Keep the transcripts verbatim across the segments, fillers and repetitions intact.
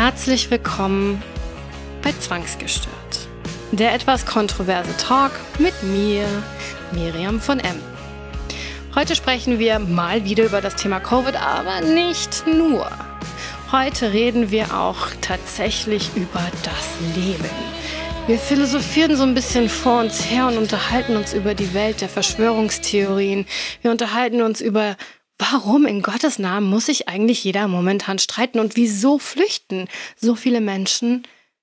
Herzlich willkommen bei Zwangsgestört. Der etwas kontroverse Talk mit mir, Miriam von M. Heute sprechen wir mal wieder über das Thema Covid, aber nicht nur. Heute reden wir auch tatsächlich über das Leben. Wir philosophieren so ein bisschen vor uns her und unterhalten uns über die Welt der Verschwörungstheorien. Wir unterhalten uns über, warum in Gottes Namen muss sich eigentlich jeder momentan streiten und wieso flüchten so viele Menschen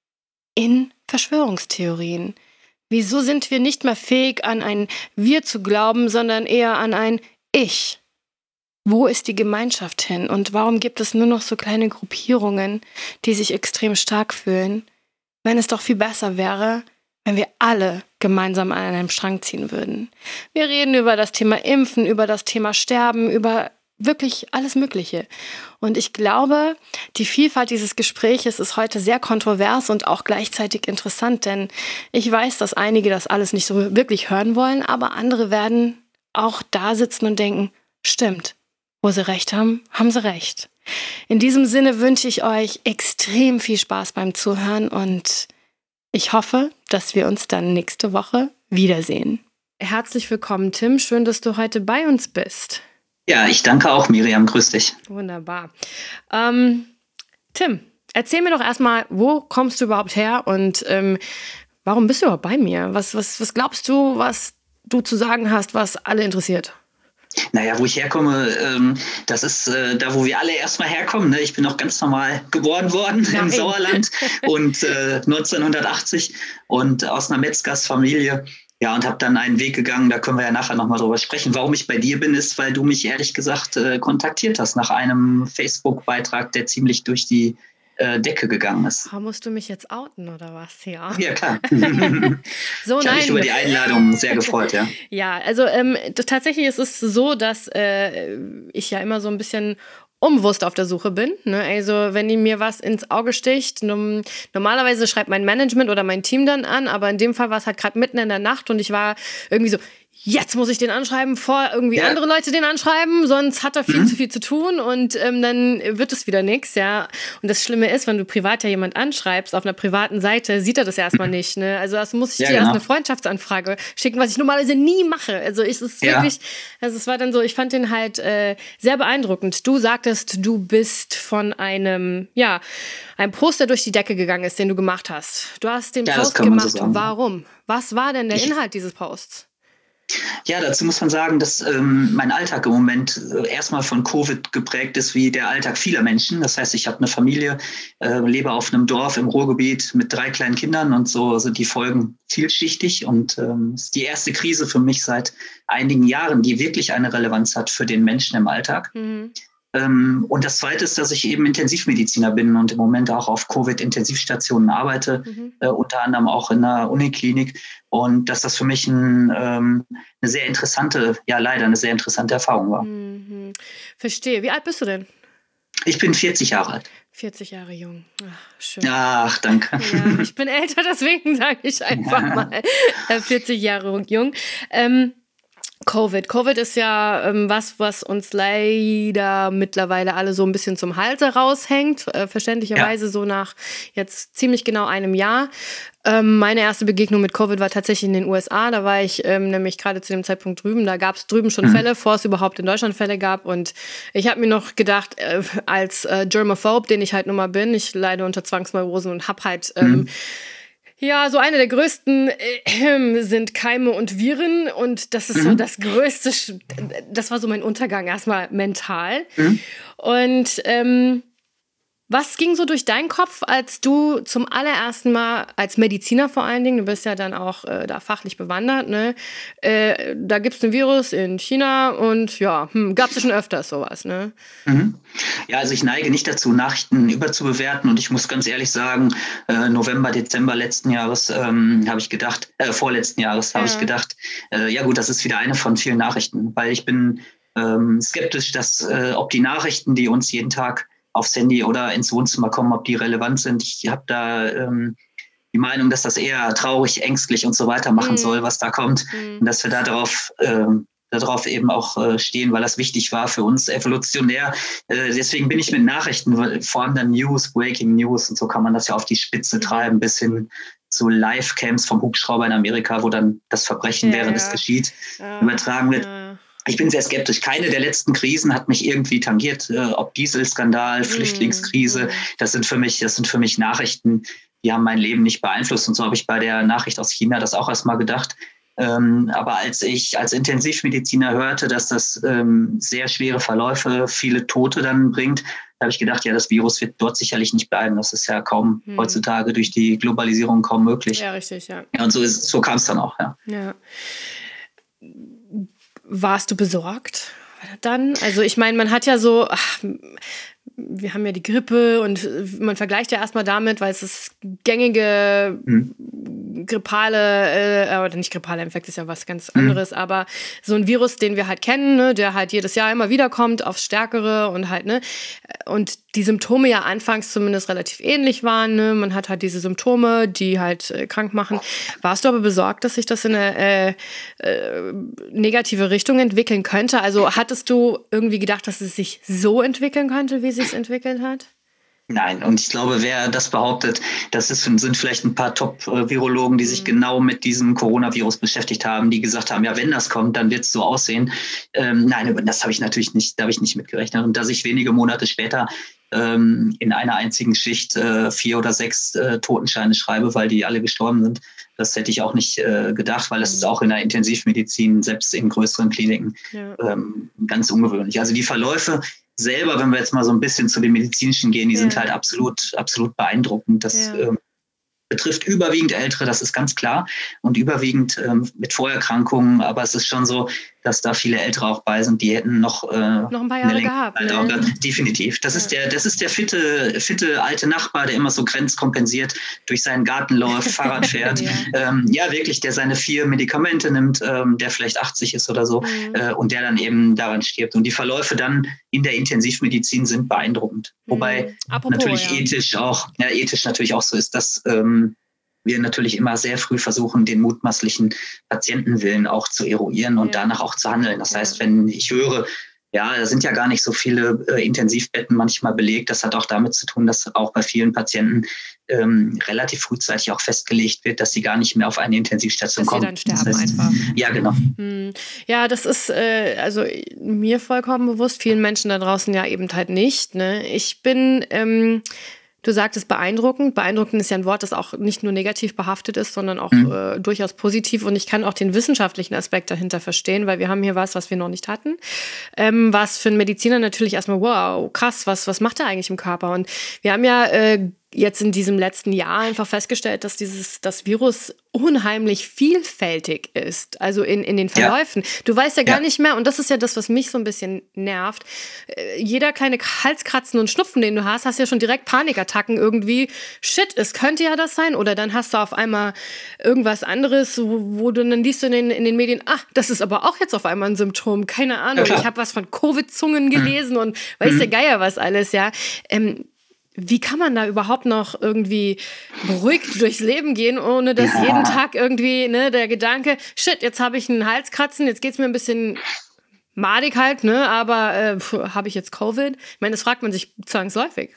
in Verschwörungstheorien? Wieso sind wir nicht mehr fähig, an ein Wir zu glauben, sondern eher an ein Ich? Wo ist die Gemeinschaft hin? Und warum gibt es nur noch so kleine Gruppierungen, die sich extrem stark fühlen, wenn es doch viel besser wäre, wenn wir alle gemeinsam an einem Strang ziehen würden? Wir reden über das Thema Impfen, über das Thema Sterben, über wirklich alles Mögliche. Und ich glaube, die Vielfalt dieses Gespräches ist heute sehr kontrovers und auch gleichzeitig interessant, denn ich weiß, dass einige das alles nicht so wirklich hören wollen, aber andere werden auch da sitzen und denken, stimmt, wo sie recht haben, haben sie recht. In diesem Sinne wünsche ich euch extrem viel Spaß beim Zuhören und ich hoffe, dass wir uns dann nächste Woche wiedersehen. Herzlich willkommen, Tim. Schön, dass du heute bei uns bist. Ja, ich danke auch, Miriam. Grüß dich. Wunderbar. Ähm, Tim, erzähl mir doch erstmal, wo kommst du überhaupt her und ähm, warum bist du überhaupt bei mir? Was, was, was glaubst du, was du zu sagen hast, was alle interessiert? Naja, wo ich herkomme, ähm, das ist äh, da, wo wir alle erstmal herkommen. Ne? Ich bin auch ganz normal geboren worden Nein. im Sauerland und äh, neunzehnhundertachtzig und aus einer Metzgersfamilie. Ja, und habe dann einen Weg gegangen, da können wir ja nachher nochmal drüber sprechen. Warum ich bei dir bin, ist, weil du mich ehrlich gesagt äh, kontaktiert hast nach einem Facebook-Beitrag, der ziemlich durch die äh, Decke gegangen ist. Oh, musst du mich jetzt outen oder was? Ja, ja klar. so, ich habe mich über die Einladung sehr gefreut, ja. Ja, also ähm, das, tatsächlich ist es so, dass äh, ich ja immer so ein bisschen unbewusst auf der Suche bin. Ne? Also wenn mir was ins Auge sticht, num- normalerweise schreibt mein Management oder mein Team dann an, aber in dem Fall war es halt gerade mitten in der Nacht und ich war irgendwie so, jetzt muss ich den anschreiben, vor irgendwie ja. andere Leute den anschreiben, sonst hat er viel mhm. zu viel zu tun und ähm, dann wird es wieder nichts, ja. Und das Schlimme ist, wenn du privat ja jemand anschreibst, auf einer privaten Seite, sieht er das erstmal nicht, ne. Also das muss ich ja, dir genau. erst eine Freundschaftsanfrage schicken, was ich normalerweise nie mache. Also ich, es ist ja. wirklich, also es war dann so, ich fand den halt äh, sehr beeindruckend. Du sagtest, du bist von einem, ja, einem Post, der durch die Decke gegangen ist, den du gemacht hast. Du hast den ja, Post gemacht, so warum? Was war denn der Inhalt dieses Posts? Ja, dazu muss man sagen, dass ähm, mein Alltag im Moment äh, erstmal von Covid geprägt ist, wie der Alltag vieler Menschen. Das heißt, ich habe eine Familie, äh, lebe auf einem Dorf im Ruhrgebiet mit drei kleinen Kindern und so sind die Folgen vielschichtig. Und ähm, es ist die erste Krise für mich seit einigen Jahren, die wirklich eine Relevanz hat für den Menschen im Alltag. Mhm. Ähm, und das Zweite ist, dass ich eben Intensivmediziner bin und im Moment auch auf Covid-Intensivstationen arbeite, mhm. äh, unter anderem auch in einer Uniklinik. Und dass das für mich ein, ähm, eine sehr interessante, ja leider eine sehr interessante Erfahrung war. Mhm. Verstehe. Wie alt bist du denn? Ich bin vierzig Jahre alt. vierzig Jahre jung. Ach, schön. Ach, danke. Ja, ich bin älter, deswegen sage ich einfach mal vierzig Jahre jung. Ähm, Covid. Covid ist ja ähm, was, was uns leider mittlerweile alle so ein bisschen zum Halse raushängt. Äh, verständlicherweise ja. so nach jetzt ziemlich genau einem Jahr. Ähm, meine erste Begegnung mit Covid war tatsächlich in den U S A. Da war ich ähm, nämlich gerade zu dem Zeitpunkt drüben. Da gab es drüben schon mhm. Fälle, bevor es überhaupt in Deutschland Fälle gab. Und ich habe mir noch gedacht, äh, als äh, Germaphobe, den ich halt nun mal bin, ich leide unter Zwangsneurosen und hab halt ähm, mhm. ja, so eine der größten äh, sind Keime und Viren und das ist mhm. so das größte, das war so mein Untergang erstmal mental. Mhm. Und ähm, was ging so durch deinen Kopf, als du zum allerersten Mal, als Mediziner vor allen Dingen, du bist ja dann auch äh, da fachlich bewandert, ne? Äh, da gibt es ein Virus in China und ja, hm, gab es ja schon öfters sowas, ne? Mhm. Ja, also ich neige nicht dazu, Nachrichten überzubewerten und ich muss ganz ehrlich sagen, äh, November, Dezember letzten Jahres ähm, habe ich gedacht, äh, vorletzten Jahres habe ja. ich gedacht, äh, ja gut, das ist wieder eine von vielen Nachrichten, weil ich bin ähm, skeptisch, dass äh, ob die Nachrichten, die uns jeden Tag aufs Handy oder ins Wohnzimmer kommen, ob die relevant sind. Ich habe da ähm, die Meinung, dass das eher traurig, ängstlich und so weiter machen mm. soll, was da kommt. Mm. Und dass wir darauf ähm, darauf eben auch äh, stehen, weil das wichtig war für uns evolutionär. Äh, deswegen bin ich mit Nachrichten, vor allem dann News, Breaking News und so kann man das ja auf die Spitze treiben, bis hin zu Live-Cams vom Hubschrauber in Amerika, wo dann das Verbrechen, ja, während ja. es geschieht, ja. übertragen wird. Ja. Ich bin sehr skeptisch. Keine der letzten Krisen hat mich irgendwie tangiert, äh, ob Dieselskandal, mm. Flüchtlingskrise. Das sind für mich, das sind für mich Nachrichten, die haben mein Leben nicht beeinflusst. Und so habe ich bei der Nachricht aus China das auch erstmal gedacht. Ähm, aber als ich als Intensivmediziner hörte, dass das ähm, sehr schwere Verläufe, viele Tote dann bringt, da habe ich gedacht, ja, das Virus wird dort sicherlich nicht bleiben. Das ist ja kaum hm. heutzutage durch die Globalisierung kaum möglich. Ja, richtig, ja. Ja, und so, ist, so kam es dann auch, ja. Ja. Warst du besorgt dann? Also ich meine, man hat ja so... Ach, wir haben ja die Grippe und man vergleicht ja erstmal damit, weil es ist gängige hm. grippale, äh, oder nicht grippale Infekt ist ja was ganz anderes, hm. aber so ein Virus, den wir halt kennen, ne, der halt jedes Jahr immer wieder kommt, aufs Stärkere und halt, ne, und die Symptome ja anfangs zumindest relativ ähnlich waren, ne, man hat halt diese Symptome, die halt äh, krank machen. Warst du aber besorgt, dass sich das in eine äh, äh, negative Richtung entwickeln könnte? Also hattest du irgendwie gedacht, dass es sich so entwickeln könnte, wie sich entwickelt hat? Nein, und ich glaube, wer das behauptet, das ist, sind vielleicht ein paar Top-Virologen, die sich mhm. genau mit diesem Coronavirus beschäftigt haben, die gesagt haben, ja, wenn das kommt, dann wird es so aussehen. Ähm, nein, das habe ich natürlich nicht, da habe ich nicht mitgerechnet. Und dass ich wenige Monate später ähm, in einer einzigen Schicht äh, vier oder sechs äh, Totenscheine schreibe, weil die alle gestorben sind, das hätte ich auch nicht äh, gedacht, weil das mhm. ist auch in der Intensivmedizin, selbst in größeren Kliniken, ja. ähm, ganz ungewöhnlich. Also die Verläufe selber, wenn wir jetzt mal so ein bisschen zu den medizinischen gehen, die ja. sind halt absolut, absolut beeindruckend. Das ja. ähm, betrifft überwiegend Ältere, das ist ganz klar, und überwiegend ähm, mit Vorerkrankungen. Aber es ist schon so, dass da viele Ältere auch bei sind, die hätten noch, äh, noch ein paar Jahre gehabt. Ne? Auch, definitiv. Das ja. ist der, das ist der fitte, fitte alte Nachbar, der immer so grenzkompensiert durch seinen Garten läuft, Fahrrad fährt. ja. Ähm, ja, wirklich, der seine vier Medikamente nimmt, ähm, der vielleicht achtzig ist oder so, mhm. äh, und der dann eben daran stirbt. Und die Verläufe dann in der Intensivmedizin sind beeindruckend. Mhm. Wobei Apropos, natürlich ja. ethisch auch, ja, ethisch natürlich auch so ist, dass ähm, wir natürlich immer sehr früh versuchen, den mutmaßlichen Patientenwillen auch zu eruieren und ja. danach auch zu handeln. Das ja. heißt, wenn ich höre, ja, da sind ja gar nicht so viele äh, Intensivbetten manchmal belegt, das hat auch damit zu tun, dass auch bei vielen Patienten ähm, relativ frühzeitig auch festgelegt wird, dass sie gar nicht mehr auf eine Intensivstation dass kommen. Dass sie dann sterben das heißt, einfach. Ja, genau. Hm. Ja, das ist äh, also mir vollkommen bewusst, vielen Menschen da draußen ja eben halt nicht. Ne? Ich bin... Ähm, Du sagtest beeindruckend. Beeindruckend ist ja ein Wort, das auch nicht nur negativ behaftet ist, sondern auch mhm. äh, durchaus positiv. Und ich kann auch den wissenschaftlichen Aspekt dahinter verstehen, weil wir haben hier was, was wir noch nicht hatten. Ähm, was für einen Mediziner natürlich erstmal, wow, krass, was, was macht er eigentlich im Körper? Und wir haben ja äh, jetzt in diesem letzten Jahr einfach festgestellt, dass dieses das Virus unheimlich vielfältig ist, also in, in den Verläufen. Ja. Du weißt ja gar ja. nicht mehr, und das ist ja das, was mich so ein bisschen nervt, äh, jeder kleine Halskratzen und Schnupfen, den du hast, hast ja schon direkt Panikattacken irgendwie. Shit, es könnte ja das sein. Oder dann hast du auf einmal irgendwas anderes, wo, wo du dann liest du in den, in den Medien, ah, das ist aber auch jetzt auf einmal ein Symptom, keine Ahnung. Ja, ich habe was von Covid-Zungen gelesen mhm. und weiß mhm. der Geier was alles, ja. Ähm, Wie kann man da überhaupt noch irgendwie beruhigt durchs Leben gehen, ohne dass ja. jeden Tag irgendwie ne, der Gedanke, shit, jetzt habe ich einen Halskratzen, jetzt geht's mir ein bisschen madig halt, ne, aber äh, habe ich jetzt Covid? Ich meine, das fragt man sich zwangsläufig.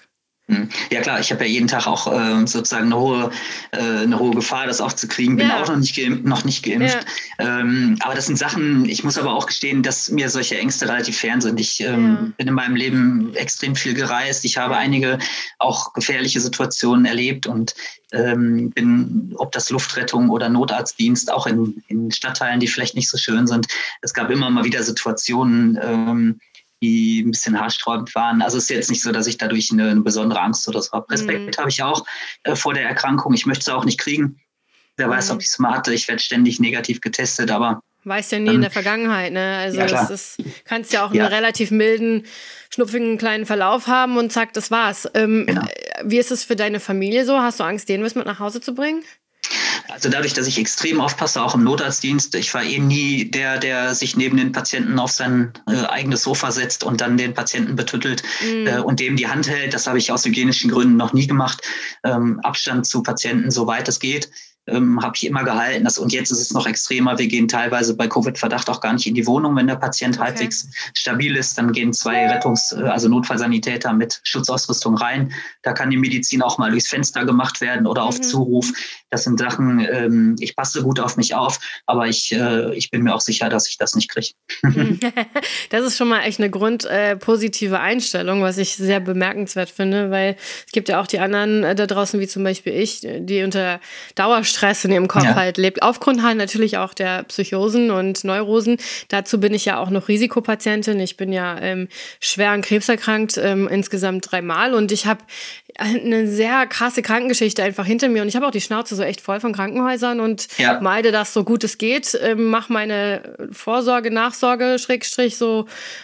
Ja klar, ich habe ja jeden Tag auch äh, sozusagen eine hohe, äh, eine hohe Gefahr, das auch zu kriegen. Bin ja. auch noch nicht geimpft. Noch nicht geimpft. Ja. Ähm, aber das sind Sachen, ich muss aber auch gestehen, dass mir solche Ängste relativ fern sind. Ich ähm, ja. bin in meinem Leben extrem viel gereist. Ich habe einige auch gefährliche Situationen erlebt und ähm, bin, ob das Luftrettung oder Notarztdienst, auch in, in Stadtteilen, die vielleicht nicht so schön sind. Es gab immer mal wieder Situationen, ähm, die ein bisschen haarsträubend waren. Also es ist jetzt nicht so, dass ich dadurch eine, eine besondere Angst oder so habe. Respekt mhm. habe ich auch äh, vor der Erkrankung. Ich möchte es auch nicht kriegen. Wer mhm. weiß, ob ich es mal hatte. Ich werde ständig negativ getestet, aber... Weißt ja nie ähm, in der Vergangenheit, ne? Also ja, das ist, kannst ja auch ja. einen relativ milden, schnupfigen kleinen Verlauf haben und zack, das war's. Ähm, genau. Wie ist es für deine Familie so? Hast du Angst, denen was mit nach Hause zu bringen? Also dadurch, dass ich extrem aufpasse, auch im Notarztdienst, ich war eh nie der, der sich neben den Patienten auf sein äh, eigenes Sofa setzt und dann den Patienten betüttelt mm. äh, und dem die Hand hält. Das habe ich aus hygienischen Gründen noch nie gemacht. Ähm, Abstand zu Patienten, soweit es geht. ähm, habe ich immer gehalten. Das, und jetzt ist es noch extremer. Wir gehen teilweise bei Covid-Verdacht auch gar nicht in die Wohnung, wenn der Patient okay. halbwegs stabil ist. Dann gehen zwei Rettungs-, also Notfallsanitäter mit Schutzausrüstung rein. Da kann die Medizin auch mal durchs Fenster gemacht werden oder auf mhm. Zuruf. Das sind Sachen, ähm, ich passe gut auf mich auf, aber ich, äh, ich bin mir auch sicher, dass ich das nicht kriege. Das ist schon mal echt eine grundpositive äh, Einstellung, was ich sehr bemerkenswert finde, weil es gibt ja auch die anderen äh, da draußen, wie zum Beispiel ich, die unter Dauerstress in ihrem Kopf ja. halt lebt. Aufgrund halt natürlich auch der Psychosen und Neurosen. Dazu bin ich ja auch noch Risikopatientin. Ich bin ja ähm, schwer an Krebs erkrankt, ähm, insgesamt dreimal. Und ich habe eine sehr krasse Krankengeschichte einfach hinter mir. Und ich habe auch die Schnauze so echt voll von Krankenhäusern und ja. meide das so gut es geht. Ähm, mache meine Vorsorge, Nachsorge, Schrägstrich, so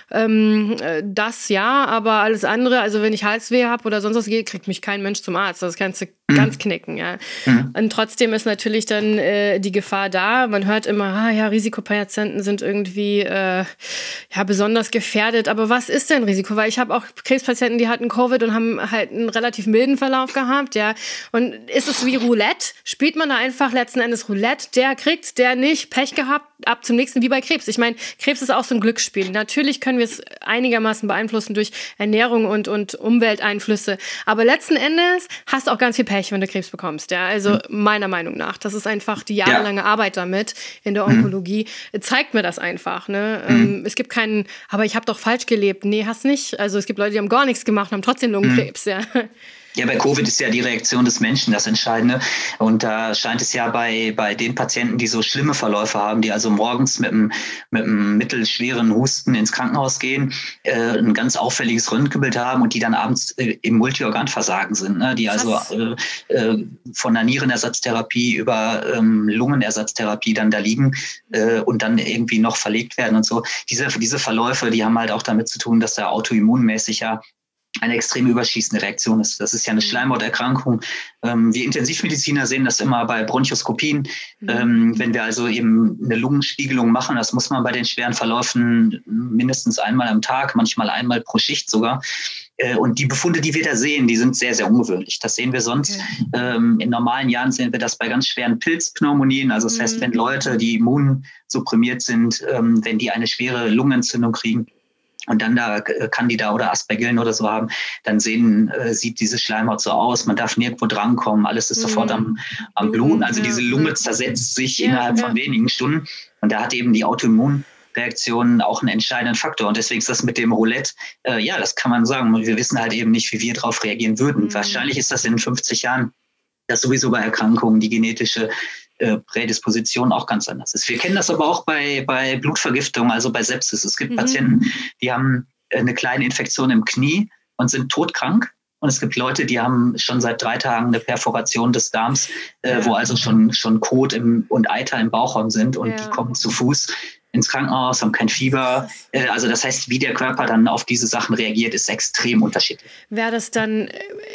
ähm, das ja. Aber alles andere, also wenn ich Halsweh habe oder sonst was geht, kriegt mich kein Mensch zum Arzt. Das kannst du mhm. ganz knicken, ja. Mhm. Und trotzdem ist natürlich dann äh, die Gefahr da. Man hört immer, ah ja, Risikopatienten sind irgendwie äh, ja besonders gefährdet. Aber was ist denn Risiko? Weil ich habe auch Krebspatienten, die hatten Covid und haben halt einen relativ milden Verlauf gehabt, ja. Und ist es wie Roulette? Spielt man da einfach letzten Endes Roulette? Der kriegt, der nicht, Pech gehabt, ab zum nächsten, wie bei Krebs. Ich meine, Krebs ist auch so ein Glücksspiel. Natürlich können wir es einigermaßen beeinflussen durch Ernährung und, und Umwelteinflüsse. Aber letzten Endes hast du auch ganz viel Pech, wenn du Krebs bekommst, ja. Also mhm. meiner Meinung nach. Das ist einfach die jahrelange ja. Arbeit damit in der Onkologie. Mhm. Zeigt mir das einfach, ne. Mhm. Ähm, es gibt keinen, aber ich habe doch falsch gelebt. Nee, hast nicht. Also es gibt Leute, die haben gar nichts gemacht und haben trotzdem Lungenkrebs, mhm. ja. Ja, bei Covid ist ja die Reaktion des Menschen das Entscheidende. Und da scheint es ja bei, bei den Patienten, die so schlimme Verläufe haben, die also morgens mit einem, mit einem mittelschweren Husten ins Krankenhaus gehen, äh, ein ganz auffälliges Röntgenbild haben und die dann abends äh, im Multiorganversagen sind, ne? Die also äh, äh, von der Nierenersatztherapie über ähm, Lungenersatztherapie dann da liegen äh, und dann irgendwie noch verlegt werden und so. Diese, diese Verläufe, die haben halt auch damit zu tun, dass da autoimmunmäßig ja eine extrem überschießende Reaktion ist. Das ist ja eine Schleimhauterkrankung. Ähm, wir Intensivmediziner sehen das immer bei Bronchoskopien. Mhm. Ähm, wenn wir also eben eine Lungenspiegelung machen, das muss man bei den schweren Verläufen mindestens einmal am Tag, manchmal einmal pro Schicht sogar. Äh, und die Befunde, die wir da sehen, die sind sehr, sehr ungewöhnlich. Das sehen wir sonst. Okay. Ähm, in normalen Jahren sehen wir das bei ganz schweren Pilzpneumonien. Also das mhm. heißt, wenn Leute, die immunsupprimiert sind, ähm, wenn die eine schwere Lungenentzündung kriegen, und dann da Candida oder Aspergillen oder so haben, dann sehen, äh, sieht diese Schleimhaut so aus, man darf nirgendwo drankommen, alles ist mm. sofort am, am Bluten. Also ja, diese Lunge ja. zersetzt sich ja, innerhalb ja. von wenigen Stunden. Und da hat eben die Autoimmunreaktion auch einen entscheidenden Faktor. Und deswegen ist das mit dem Roulette, äh, ja, das kann man sagen. Wir wissen halt eben nicht, wie wir darauf reagieren würden. Mm. Wahrscheinlich ist das in fünfzig Jahren, dass sowieso bei Erkrankungen die genetische Prädisposition auch ganz anders ist. Wir kennen das aber auch bei, bei Blutvergiftung, also bei Sepsis. Es gibt mhm. Patienten, die haben eine kleine Infektion im Knie und sind todkrank. Und es gibt Leute, die haben schon seit drei Tagen eine Perforation des Darms, ja. äh, wo also schon, schon Kot im, und Eiter im Bauchraum sind und ja. die kommen zu Fuß ins Krankenhaus, haben kein Fieber. Äh, also das heißt, wie der Körper dann auf diese Sachen reagiert, ist extrem unterschiedlich. Wäre das dann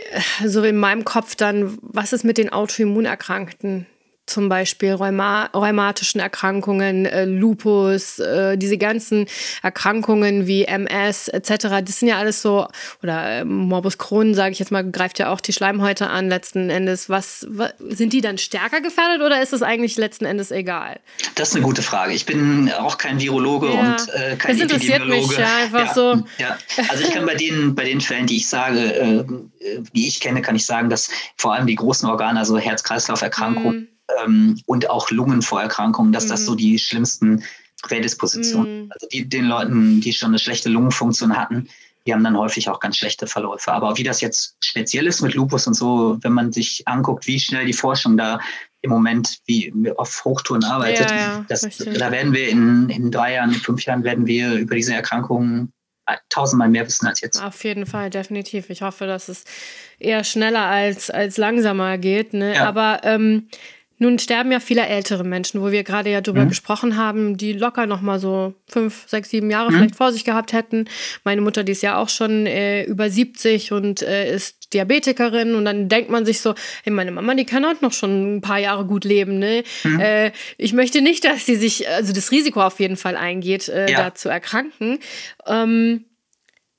so in meinem Kopf dann, was ist mit den Autoimmunerkrankten? Zum Beispiel Rheuma, rheumatischen Erkrankungen, äh, Lupus, äh, diese ganzen Erkrankungen wie M S et cetera. Das sind ja alles so, oder äh, Morbus Crohn, sage ich jetzt mal, greift ja auch die Schleimhäute an letzten Endes. Was, was sind die dann stärker gefährdet oder ist es eigentlich letzten Endes egal? Das ist eine gute Frage. Ich bin auch kein Virologe ja. und äh, kein das interessiert Epidemiologe. Mich ja einfach ja, so. Ja. Also ich kann bei den, bei den Fällen, die ich sage, äh, die ich kenne, kann ich sagen, dass vor allem die großen Organe, also Herz-Kreislauf-Erkrankungen, mm. und auch Lungenvorerkrankungen, dass mhm. das so die schlimmsten Prädispositionen. Mhm. Also die, den Leuten, die schon eine schlechte Lungenfunktion hatten, die haben dann häufig auch ganz schlechte Verläufe. Aber wie das jetzt speziell ist mit Lupus und so, wenn man sich anguckt, wie schnell die Forschung da im Moment wie auf Hochtouren arbeitet, ja, ja, das, da werden wir in, in drei Jahren, in fünf Jahren werden wir über diese Erkrankungen tausendmal mehr wissen als jetzt. Auf jeden Fall, definitiv. Ich hoffe, dass es eher schneller als, als langsamer geht. Ne? Ja. Aber ähm, nun sterben ja viele ältere Menschen, wo wir gerade ja drüber mhm. gesprochen haben, die locker noch mal so fünf, sechs, sieben Jahre mhm. vielleicht vor sich gehabt hätten. Meine Mutter, die ist ja auch schon äh, über siebzig und äh, ist Diabetikerin. Und dann denkt man sich so, hey, meine Mama, die kann auch noch schon ein paar Jahre gut leben. Ne? Mhm. Äh, ich möchte nicht, dass sie sich, also das Risiko auf jeden Fall eingeht, äh, ja. da zu erkranken. Ähm,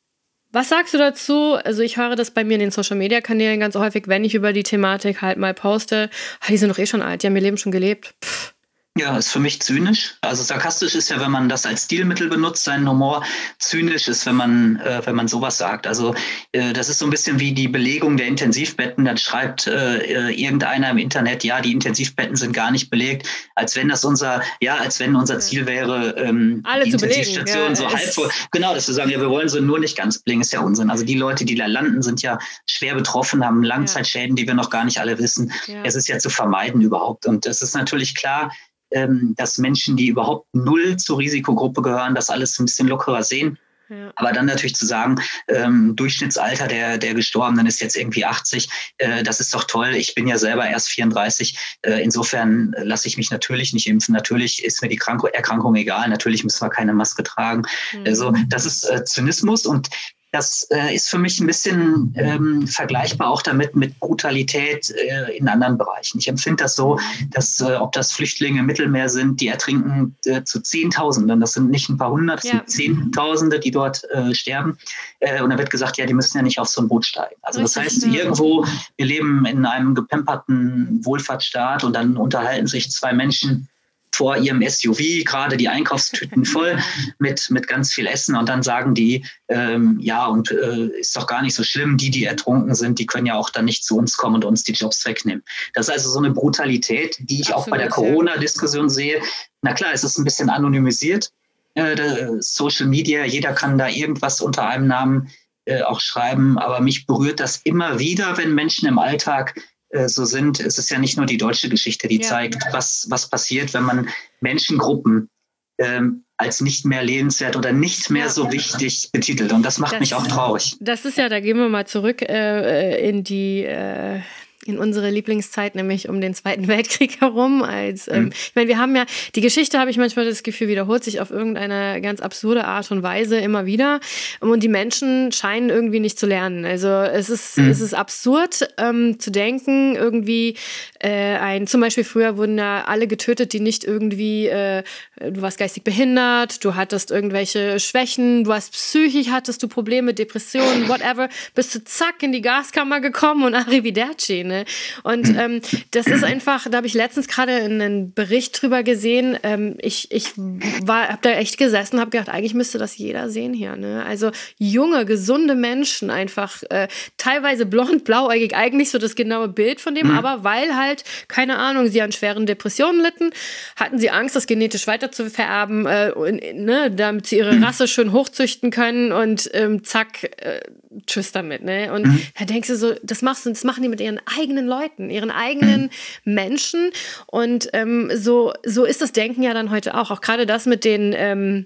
Was sagst du dazu? Also ich höre das bei mir in den Social-Media-Kanälen ganz häufig, wenn ich über die Thematik halt mal poste. Ah, die sind doch eh schon alt, die haben ihr Leben schon gelebt. Pff. Ja, ist für mich zynisch. Also sarkastisch ist ja, wenn man das als Stilmittel benutzt, seinen Humor. Zynisch ist, wenn man, äh, wenn man sowas sagt. Also äh, das ist so ein bisschen wie die Belegung der Intensivbetten. Dann schreibt äh, irgendeiner im Internet, ja, die Intensivbetten sind gar nicht belegt, als wenn das unser, ja, als wenn unser Ziel wäre, ähm, Alle die zu belegen, Intensivstation ja, so es- halb voll. Genau, dass wir sagen, ja, wir wollen sie nur nicht ganz belegen, ist ja Unsinn. Also die Leute, die da landen, sind ja schwer betroffen, haben Langzeitschäden, die wir noch gar nicht alle wissen. Ja. Es ist ja zu vermeiden überhaupt. Und es ist natürlich klar, dass Menschen, die überhaupt null zur Risikogruppe gehören, das alles ein bisschen lockerer sehen. Ja. Aber dann natürlich zu sagen, ähm, Durchschnittsalter der, der Gestorbenen ist jetzt irgendwie achtzig, äh, das ist doch toll. Ich bin ja selber erst vierunddreißig. Äh, insofern lasse ich mich natürlich nicht impfen. Natürlich ist mir die Krank- Erkrankung egal. Natürlich müssen wir keine Maske tragen. Mhm. Also das ist äh, Zynismus und das äh, ist für mich ein bisschen ähm, vergleichbar auch damit mit Brutalität äh, in anderen Bereichen. Ich empfinde das so, dass äh, ob das Flüchtlinge im Mittelmeer sind, die ertrinken äh, zu Zehntausenden. Das sind nicht ein paar hundert, das Ja. sind Zehntausende, die dort äh, sterben. Äh, und dann wird gesagt, ja, die müssen ja nicht auf so ein Boot steigen. Also das Richtig, heißt, ja. irgendwo, wir leben in einem gepemperten Wohlfahrtsstaat und dann unterhalten sich zwei Menschen vor ihrem S U V, gerade die Einkaufstüten voll mit, mit ganz viel Essen und dann sagen die, ähm, ja, und äh, ist doch gar nicht so schlimm, die, die ertrunken sind, die können ja auch dann nicht zu uns kommen und uns die Jobs wegnehmen. Das ist also so eine Brutalität, die ich Absolut, auch bei der ja. Corona-Diskussion sehe. Na klar, es ist ein bisschen anonymisiert, äh, Social Media, jeder kann da irgendwas unter einem Namen äh, auch schreiben, aber mich berührt das immer wieder, wenn Menschen im Alltag so sind. Es ist ja nicht nur die deutsche Geschichte, die Ja. zeigt, was, was passiert, wenn man Menschengruppen ähm, als nicht mehr lebenswert oder nicht mehr Ja. so wichtig betitelt. Und das macht Das- mich auch traurig. Das ist ja, da gehen wir mal zurück äh, in die äh, in unsere Lieblingszeit, nämlich um den Zweiten Weltkrieg herum. Als, ähm, Mhm. ich meine, wir haben ja, die Geschichte, habe ich manchmal das Gefühl, wiederholt sich auf irgendeine ganz absurde Art und Weise immer wieder. Und die Menschen scheinen irgendwie nicht zu lernen. Also es ist, Mhm. es ist absurd ähm, zu denken, irgendwie äh, ein, zum Beispiel früher wurden ja alle getötet, die nicht irgendwie, äh, du warst geistig behindert, du hattest irgendwelche Schwächen, du hast psychisch, hattest du Probleme, Depressionen, whatever, bist du zack in die Gaskammer gekommen und arrivederci, ne? Und ähm, das ist einfach, da habe ich letztens gerade einen Bericht drüber gesehen, ähm, ich, ich war, habe da echt gesessen, habe gedacht, eigentlich müsste das jeder sehen hier, ne? Also junge, gesunde Menschen einfach, äh, teilweise blond, blauäugig, eigentlich so das genaue Bild von dem, Mhm. aber weil halt, keine Ahnung, sie an schweren Depressionen litten, hatten sie Angst, das genetisch weiter zu vererben, äh, und, ne, damit sie ihre Rasse schön hochzüchten können und ähm, zack, äh, tschüss damit, ne? Und Mhm. da denkst du so, das machst du, das machen die mit ihren eigenen Leuten, ihren eigenen Menschen. Und ähm, so, so ist das Denken ja dann heute auch. Auch gerade das mit den, ähm,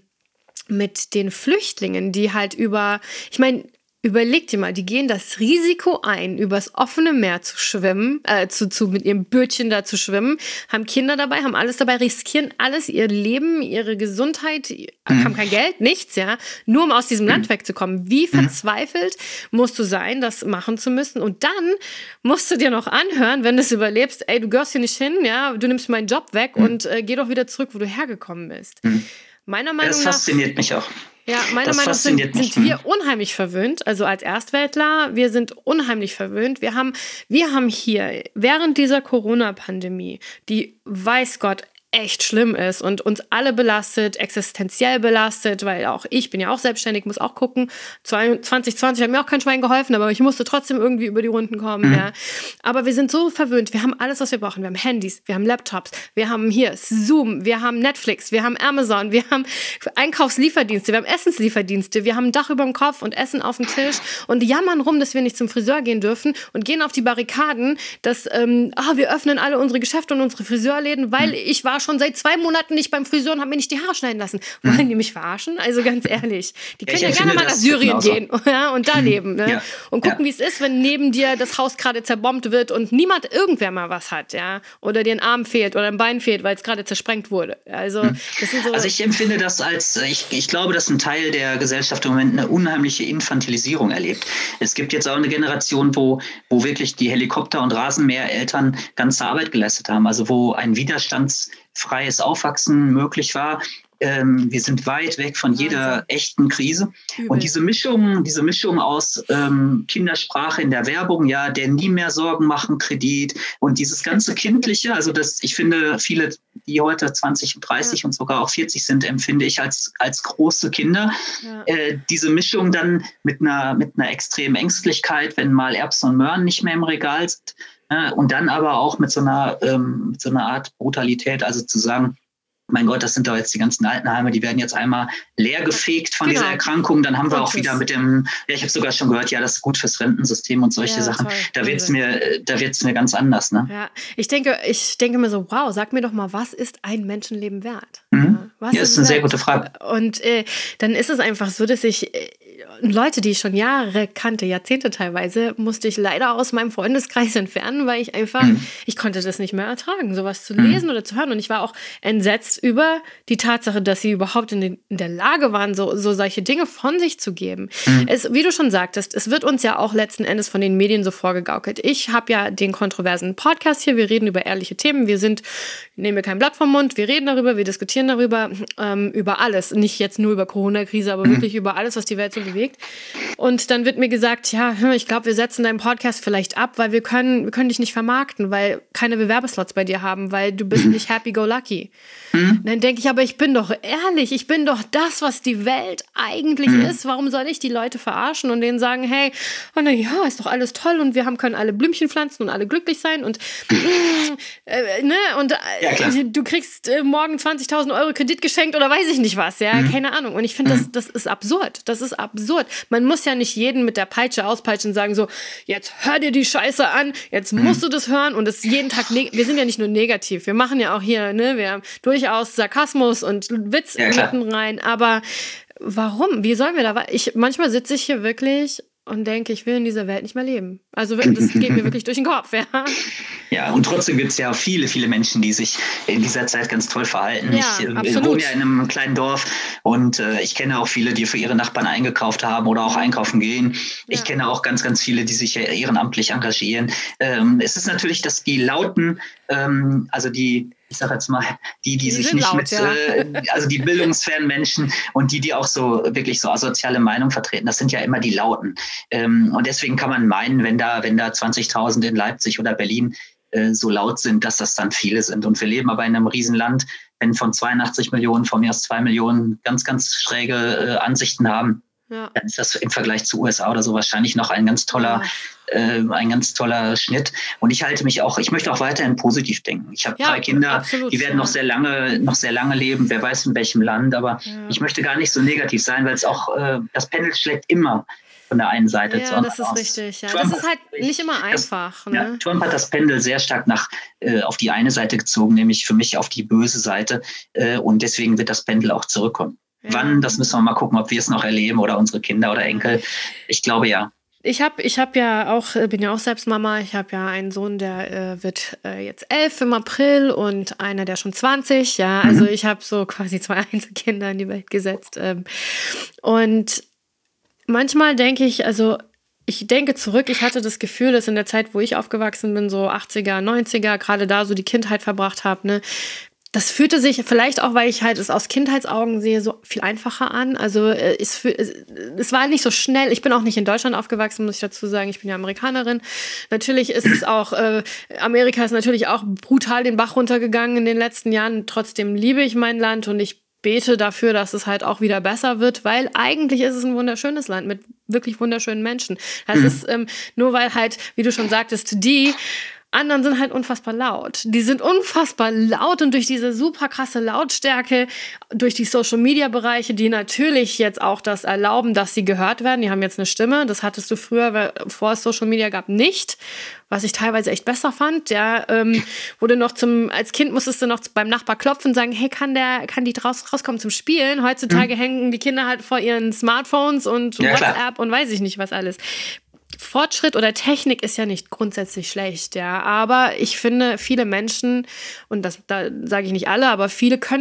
mit den Flüchtlingen, die halt über, ich meine, überleg dir mal, die gehen das Risiko ein, übers offene Meer zu schwimmen, äh, zu, zu, mit ihrem Bötchen da zu schwimmen, haben Kinder dabei, haben alles dabei, riskieren alles, ihr Leben, ihre Gesundheit, Mhm. haben kein Geld, nichts, ja, nur um aus diesem Land wegzukommen. Wie verzweifelt musst du sein, das machen zu müssen? Und dann musst du dir noch anhören, wenn du es überlebst, ey, du gehörst hier nicht hin, ja, du nimmst meinen Job weg und äh, geh doch wieder zurück, wo du hergekommen bist. Meiner Meinung Das nach fasziniert mich auch. ja, meiner Das Meinung nach sind, fasziniert mich. sind wir unheimlich verwöhnt, also als Erstweltler, wir sind unheimlich verwöhnt. Wir haben, wir haben hier während dieser Corona-Pandemie, die weiß Gott echt schlimm ist und uns alle belastet, existenziell belastet, weil auch ich bin ja auch selbstständig, muss auch gucken. zwanzig zwanzig hat mir auch kein Schwein geholfen, aber ich musste trotzdem irgendwie über die Runden kommen. Mhm. Ja. Aber wir sind so verwöhnt, wir haben alles, was wir brauchen. Wir haben Handys, wir haben Laptops, wir haben hier Zoom, wir haben Netflix, wir haben Amazon, wir haben Einkaufslieferdienste, wir haben Essenslieferdienste, wir haben ein Dach über dem Kopf und Essen auf dem Tisch und jammern rum, dass wir nicht zum Friseur gehen dürfen und gehen auf die Barrikaden, dass ähm, ah, wir öffnen alle unsere Geschäfte und unsere Friseurläden, weil ich war schon seit zwei Monaten nicht beim Friseur und habe mir nicht die Haare schneiden lassen. Wollen die mich verarschen? Also ganz ehrlich. Die Ja, können ich ja gerne empfinde mal nach das Syrien genauso. gehen ja, und da leben. Ne? Ja. Und gucken, Ja. wie es ist, wenn neben dir das Haus gerade zerbombt wird und niemand irgendwer mal was hat. Ja? Oder dir ein Arm fehlt oder ein Bein fehlt, weil es gerade zersprengt wurde. Also, das sind so... Also ich empfinde das als, ich, ich glaube, dass ein Teil der Gesellschaft im Moment eine unheimliche Infantilisierung erlebt. Es gibt jetzt auch eine Generation, wo, wo wirklich die Helikopter- und Rasenmähereltern ganze Arbeit geleistet haben, also wo ein widerstandsfreies Aufwachsen möglich war. Ähm, wir sind weit weg von jeder echten Krise. Übel. Und diese Mischung, diese Mischung aus ähm, Kindersprache in der Werbung, ja, der nie mehr Sorgen machen Kredit und dieses ganze Kindliche, also das, ich finde, viele, die heute zwanzig und dreißig ja. und sogar auch vierzig sind, empfinde ich als, als große Kinder. Ja. Äh, diese Mischung dann mit einer, mit einer extremen Ängstlichkeit, wenn mal Erbsen und Möhren nicht mehr im Regal sind. Äh, und dann aber auch mit so einer, ähm, mit so einer Art Brutalität, also zu sagen, mein Gott, das sind doch jetzt die ganzen Altenheime, die werden jetzt einmal leergefegt von genau. dieser Erkrankung. Dann haben wir auch wieder mit dem, ja, ich habe sogar schon gehört, ja, das ist gut fürs Rentensystem und solche ja, Sachen. Toll. Da wird's mir, da wird's mir ganz anders, ne? Ja, ich denke, ich denke mir so, wow, sag mir doch mal, was ist ein Menschenleben wert? Mhm. Was ja, ist, ist eine wert? Sehr gute Frage. Und äh, dann ist es einfach so, dass ich äh, Leute, die ich schon Jahre kannte, Jahrzehnte teilweise, musste ich leider aus meinem Freundeskreis entfernen, weil ich einfach, mhm. ich konnte das nicht mehr ertragen, sowas zu lesen mhm. oder zu hören. Und ich war auch entsetzt über die Tatsache, dass sie überhaupt in, den, in der Lage waren, so, so solche Dinge von sich zu geben. Mhm. Es, wie du schon sagtest, es wird uns ja auch letzten Endes von den Medien so vorgegaukelt. Ich habe ja den kontroversen Podcast hier, wir reden über ehrliche Themen, wir sind, nehmen wir kein Blatt vom Mund, wir reden darüber, wir diskutieren darüber, ähm, über alles. Nicht jetzt nur über Corona-Krise, aber mhm. wirklich über alles, was die Welt so bewegt. Und dann wird mir gesagt, ja, ich glaube, wir setzen deinen Podcast vielleicht ab, weil wir können, wir können dich nicht vermarkten, weil keine Bewerbeslots bei dir haben, weil du bist nicht happy-go-lucky. Mhm. Dann denke ich, aber ich bin doch ehrlich, ich bin doch das, was die Welt eigentlich mhm. ist. Warum soll ich die Leute verarschen und denen sagen, hey, oh na ja, ist doch alles toll und wir haben, können alle Blümchen pflanzen und alle glücklich sein und äh, ne und äh, du kriegst äh, morgen zwanzigtausend Euro Kredit geschenkt oder weiß ich nicht was, ja, mhm. keine Ahnung. Und ich finde, das, das ist absurd. Das ist absurd. Man muss ja nicht jeden mit der Peitsche auspeitschen und sagen so, jetzt hör dir die Scheiße an, jetzt mhm. musst du das hören und es jeden Tag, neg- wir sind ja nicht nur negativ, wir machen ja auch hier, ne, wir haben durchaus Sarkasmus und Witz ja, mitten rein, aber warum? Wie sollen wir da, ich, manchmal sitze ich hier wirklich und denke, ich will in dieser Welt nicht mehr leben. Also das geht mir wirklich durch den Kopf, ja. Ja, und trotzdem gibt es ja viele, viele Menschen, die sich in dieser Zeit ganz toll verhalten. Ja, ich äh, absolut. wohne ja in einem kleinen Dorf und äh, ich kenne auch viele, die für ihre Nachbarn eingekauft haben oder auch einkaufen gehen. Ja. Ich kenne auch ganz, ganz viele, die sich ehrenamtlich engagieren. Ähm, es ist natürlich, dass die Lauten, ähm, also die ich sage jetzt mal, die, die, die sich nicht laut, mit, ja. äh, also die bildungsfernen Menschen und die, die auch so wirklich so asoziale Meinung vertreten, das sind ja immer die Lauten. Ähm, und deswegen kann man meinen, wenn da, wenn da zwanzigtausend in Leipzig oder Berlin äh, so laut sind, dass das dann viele sind. Und wir leben aber in einem Riesenland, wenn von zweiundachtzig Millionen, von mir aus zwei Millionen ganz, ganz schräge äh, Ansichten haben, ja. dann ist das im Vergleich zu U S A oder so wahrscheinlich noch ein ganz toller, ja. äh, ein ganz toller Schnitt. Und ich halte mich auch, ich möchte auch weiterhin positiv denken. Ich habe ja, drei Kinder, absolut, die werden ja. noch sehr lange, noch sehr lange leben, wer weiß in welchem Land, aber ja. ich möchte gar nicht so negativ sein, weil es auch, äh, das Pendel schlägt immer von der einen Seite ja, zur anderen das ist aus. Richtig, ja. Das ist halt nicht immer einfach. Das, ne? ja, Trump hat das Pendel sehr stark nach äh, auf die eine Seite gezogen, nämlich für mich auf die böse Seite. Äh, und deswegen wird das Pendel auch zurückkommen. Ja. Wann, das müssen wir mal gucken, ob wir es noch erleben oder unsere Kinder oder Enkel. Ich glaube ja. Ich habe ich hab ja auch, bin ja auch selbst Mama. Ich habe ja einen Sohn, der äh, wird äh, jetzt elf im April und einer, der schon zwanzig. Ja, also mhm. ich habe so quasi zwei Einzelkinder in die Welt gesetzt. Ähm, und manchmal denke ich, also ich denke zurück, ich hatte das Gefühl, dass in der Zeit, wo ich aufgewachsen bin, so achtziger, neunziger, gerade da so die Kindheit verbracht habe, ne, das fühlte sich vielleicht auch, weil ich halt es aus Kindheitsaugen sehe, so viel einfacher an. Also es, es war nicht so schnell. Ich bin auch nicht in Deutschland aufgewachsen, muss ich dazu sagen. Ich bin ja Amerikanerin. Natürlich ist es auch, äh, Amerika ist natürlich auch brutal den Bach runtergegangen in den letzten Jahren. Trotzdem liebe ich mein Land und ich bete dafür, dass es halt auch wieder besser wird, weil eigentlich ist es ein wunderschönes Land mit wirklich wunderschönen Menschen. Das mhm. ist ähm, nur weil halt, wie du schon sagtest, die anderen sind halt unfassbar laut. Die sind unfassbar laut und durch diese super krasse Lautstärke, durch die Social-Media-Bereiche, die natürlich jetzt auch das erlauben, dass sie gehört werden. Die haben jetzt eine Stimme. Das hattest du früher, bevor es Social Media gab, nicht. Was ich teilweise echt besser fand. Ja, ähm, wurde noch zum, als Kind musstest du noch beim Nachbar klopfen und sagen, hey, kann der, kann die draus, rauskommen zum Spielen? Heutzutage mhm. hängen die Kinder halt vor ihren Smartphones und ja, WhatsApp klar. und weiß ich nicht was alles. Fortschritt oder Technik ist ja nicht grundsätzlich schlecht, ja, aber ich finde, viele Menschen, und das da sage ich nicht alle, aber viele können nicht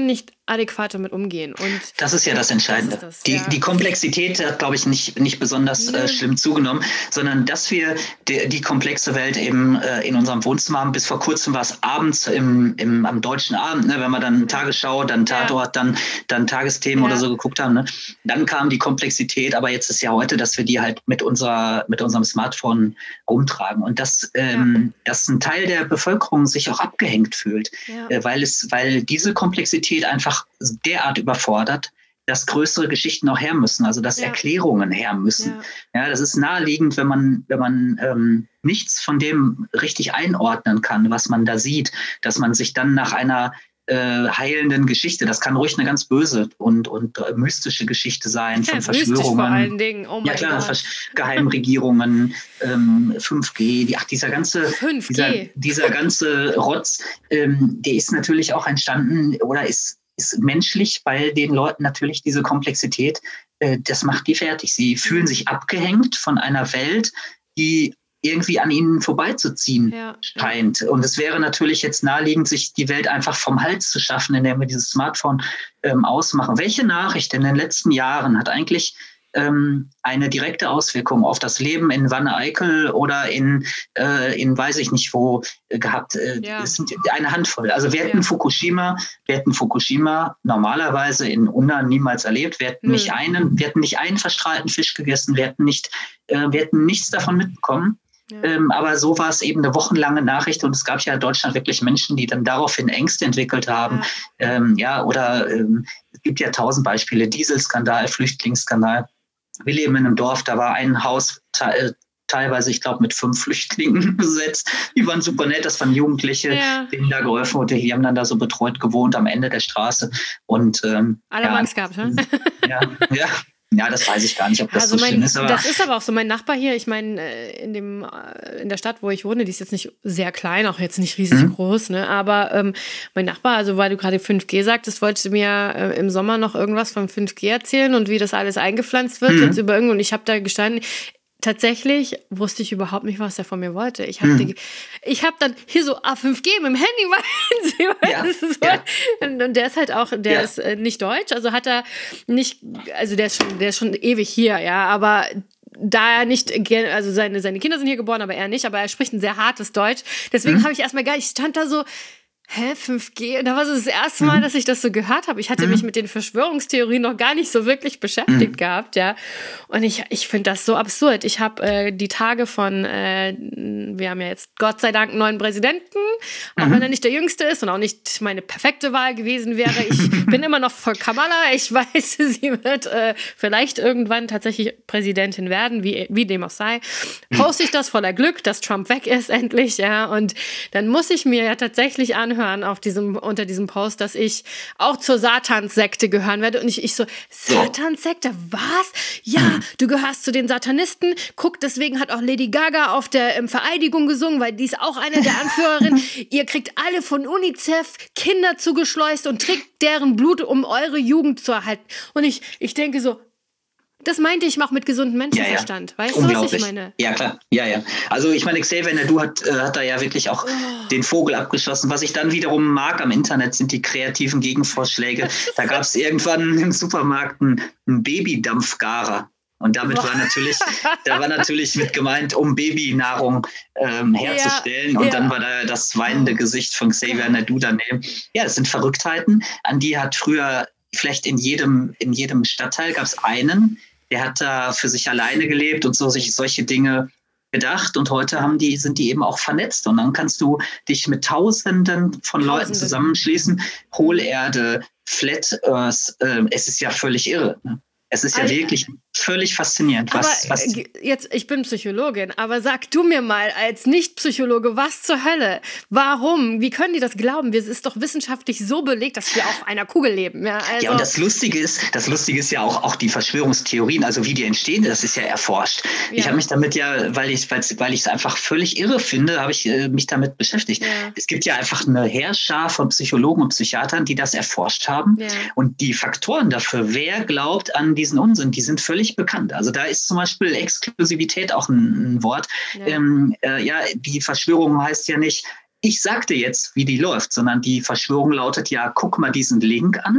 adäquat damit umgehen. Und das ist ja das Entscheidende. Das das, die, ja. die Komplexität hat, glaube ich, nicht, nicht besonders nee. äh, schlimm zugenommen, sondern dass wir die, die komplexe Welt eben äh, in unserem Wohnzimmer haben. Bis vor kurzem war es abends im, im, am deutschen Abend, ne, wenn wir dann Tagesschau, dann Tatort, ja. dann, dann Tagesthemen ja. oder so geguckt haben. Ne? Dann kam die Komplexität, aber jetzt ist ja heute, dass wir die halt mit, unserer, mit unserem Smartphone rumtragen. Und dass, ähm, ja. dass ein Teil der Bevölkerung sich auch abgehängt fühlt, ja. äh, weil, es, weil diese Komplexität einfach derart überfordert, dass größere Geschichten auch her müssen, also dass ja. Erklärungen her müssen. Ja. ja, das ist naheliegend, wenn man, wenn man ähm, nichts von dem richtig einordnen kann, was man da sieht, dass man sich dann nach einer äh, heilenden Geschichte, das kann ruhig eine ganz böse und, und äh, mystische Geschichte sein, von ja, Verschwörungen. Vor allen Dingen. Oh mein ja klar, Gott. Geheimregierungen, ähm, fünf G, die, ach, dieser ganze, fünf G. Dieser, dieser ganze Rotz, ähm, der ist natürlich auch entstanden oder ist ist menschlich, weil den Leuten natürlich diese Komplexität, äh, das macht die fertig. Sie fühlen sich abgehängt von einer Welt, die irgendwie an ihnen vorbeizuziehen ja, scheint. Ja. Und es wäre natürlich jetzt naheliegend, sich die Welt einfach vom Hals zu schaffen, indem wir dieses Smartphone ähm, ausmachen. Welche Nachricht in den letzten Jahren hat eigentlich ähm, eine direkte Auswirkung auf das Leben in Wanne-Eickel oder in, äh, in weiß ich nicht wo äh, gehabt? Äh, ja. Es sind eine Handvoll. Also wir hätten ja. Fukushima, wir hätten Fukushima normalerweise in Ungarn niemals erlebt. Wir hätten, hm. nicht, einen, wir hätten nicht einen verstrahlten Fisch gegessen, wir hätten, nicht, äh, wir hätten nichts davon mitbekommen. Ja. Ähm, aber so war es eben eine wochenlange Nachricht und es gab ja in Deutschland wirklich Menschen, die dann daraufhin Ängste entwickelt haben. Ja, ähm, ja oder ähm, es gibt ja tausend Beispiele, Dieselskandal, Flüchtlingsskandal. Wir leben in einem Dorf, da war ein Haus te- teilweise, ich glaube, mit fünf Flüchtlingen besetzt. Die waren super nett, das waren Jugendliche, ja. denen da geholfen wurde. Die haben dann da so betreut gewohnt am Ende der Straße. Und, ähm, Alle ja, haben Angst gehabt, ne? Ja, ja. Ja, das weiß ich gar nicht, ob das also so mein, schlimm ist. Aber das ist aber auch so. Mein Nachbar hier, ich meine, in dem in der Stadt, wo ich wohne, die ist jetzt nicht sehr klein, auch jetzt nicht riesig mhm. groß, ne? Aber ähm, mein Nachbar, also weil du gerade fünf G sagtest, wollte mir äh, im Sommer noch irgendwas von fünf G erzählen und wie das alles eingepflanzt wird. Mhm. Jetzt über irgendwo. Und ich habe da gestanden, tatsächlich wusste ich überhaupt nicht, was er von mir wollte. Ich habe hm. hab dann hier so ah, fünf G mit dem Handy mal ja, so. ja. und, und der ist halt auch, der ja. ist äh, nicht deutsch, also hat er nicht, also der ist schon, der ist schon ewig hier, ja, aber da er nicht, also seine, seine Kinder sind hier geboren, aber er nicht, aber er spricht ein sehr hartes Deutsch. Deswegen hm. habe ich erstmal gar nicht, ich stand da so, hä, fünf G? Und da war so das erste Mal, mhm. dass ich das so gehört habe. Ich hatte mhm. mich mit den Verschwörungstheorien noch gar nicht so wirklich beschäftigt mhm. gehabt, ja. Und ich, ich finde das so absurd. Ich habe äh, die Tage von, äh, wir haben ja jetzt Gott sei Dank einen neuen Präsidenten, auch mhm. wenn er nicht der Jüngste ist und auch nicht meine perfekte Wahl gewesen wäre. Ich bin immer noch voll Kamala. Ich weiß, sie wird äh, vielleicht irgendwann tatsächlich Präsidentin werden, wie, wie dem auch sei. Poste ich das voller Glück, dass Trump weg ist endlich, ja. Und dann muss ich mir ja tatsächlich anhören, hören auf diesem, unter diesem Post, dass ich auch zur Satanssekte gehören werde. Und ich, ich so, Satanssekte, was? Ja, du gehörst zu den Satanisten. Guck, deswegen hat auch Lady Gaga auf der ähm, Vereidigung gesungen, weil die ist auch eine der Anführerinnen. Ihr kriegt alle von UNICEF Kinder zugeschleust und trinkt deren Blut, um eure Jugend zu erhalten. Und ich, ich denke so, das meinte ich auch mit gesundem Menschenverstand. Ja, ja. Weißt du, was ich meine? Ja, klar. Ja, ja. Also ich meine, Xavier Naidoo hat, äh, hat da ja wirklich auch oh. den Vogel abgeschossen. Was ich dann wiederum mag am Internet, sind die kreativen Gegenvorschläge. Da gab es irgendwann im Supermarkt einen, einen Babydampfgarer. Und damit war natürlich, da war natürlich mit gemeint, um Babynahrung ähm, herzustellen. Ja, und ja. dann war da das weinende Gesicht von Xavier Naidoo daneben. Ja, das sind Verrücktheiten. An die hat früher vielleicht in jedem, in jedem Stadtteil gab es einen, der hat da für sich alleine gelebt und so sich solche Dinge gedacht. Und heute haben die, sind die eben auch vernetzt. Und dann kannst du dich mit Tausenden von Tausende. Leuten zusammenschließen. Hohlerde, Flat Earth, äh, es ist ja völlig irre. Ne? Es ist ja also, wirklich völlig faszinierend. Was, aber was jetzt, ich bin Psychologin, aber sag du mir mal als Nicht-Psychologe, was zur Hölle? Warum? Wie können die das glauben? Es ist doch wissenschaftlich so belegt, dass wir auf einer Kugel leben. Ja, also. Ja, und das Lustige ist, das Lustige ist ja auch, auch die Verschwörungstheorien, also wie die entstehen, das ist ja erforscht. Ja. Ich habe mich damit ja, weil ich es weil ich einfach völlig irre finde, habe ich äh, mich damit beschäftigt. Ja. Es gibt ja einfach eine Heerschar von Psychologen und Psychiatern, die das erforscht haben. Ja. Und die Faktoren dafür, wer glaubt an diesen Unsinn, die sind völlig bekannt. Also da ist zum Beispiel Exklusivität auch ein, ein Wort. Ja. Ähm, äh, ja, die Verschwörung heißt ja nicht, ich sagte jetzt, wie die läuft, sondern die Verschwörung lautet ja, guck mal diesen Link an.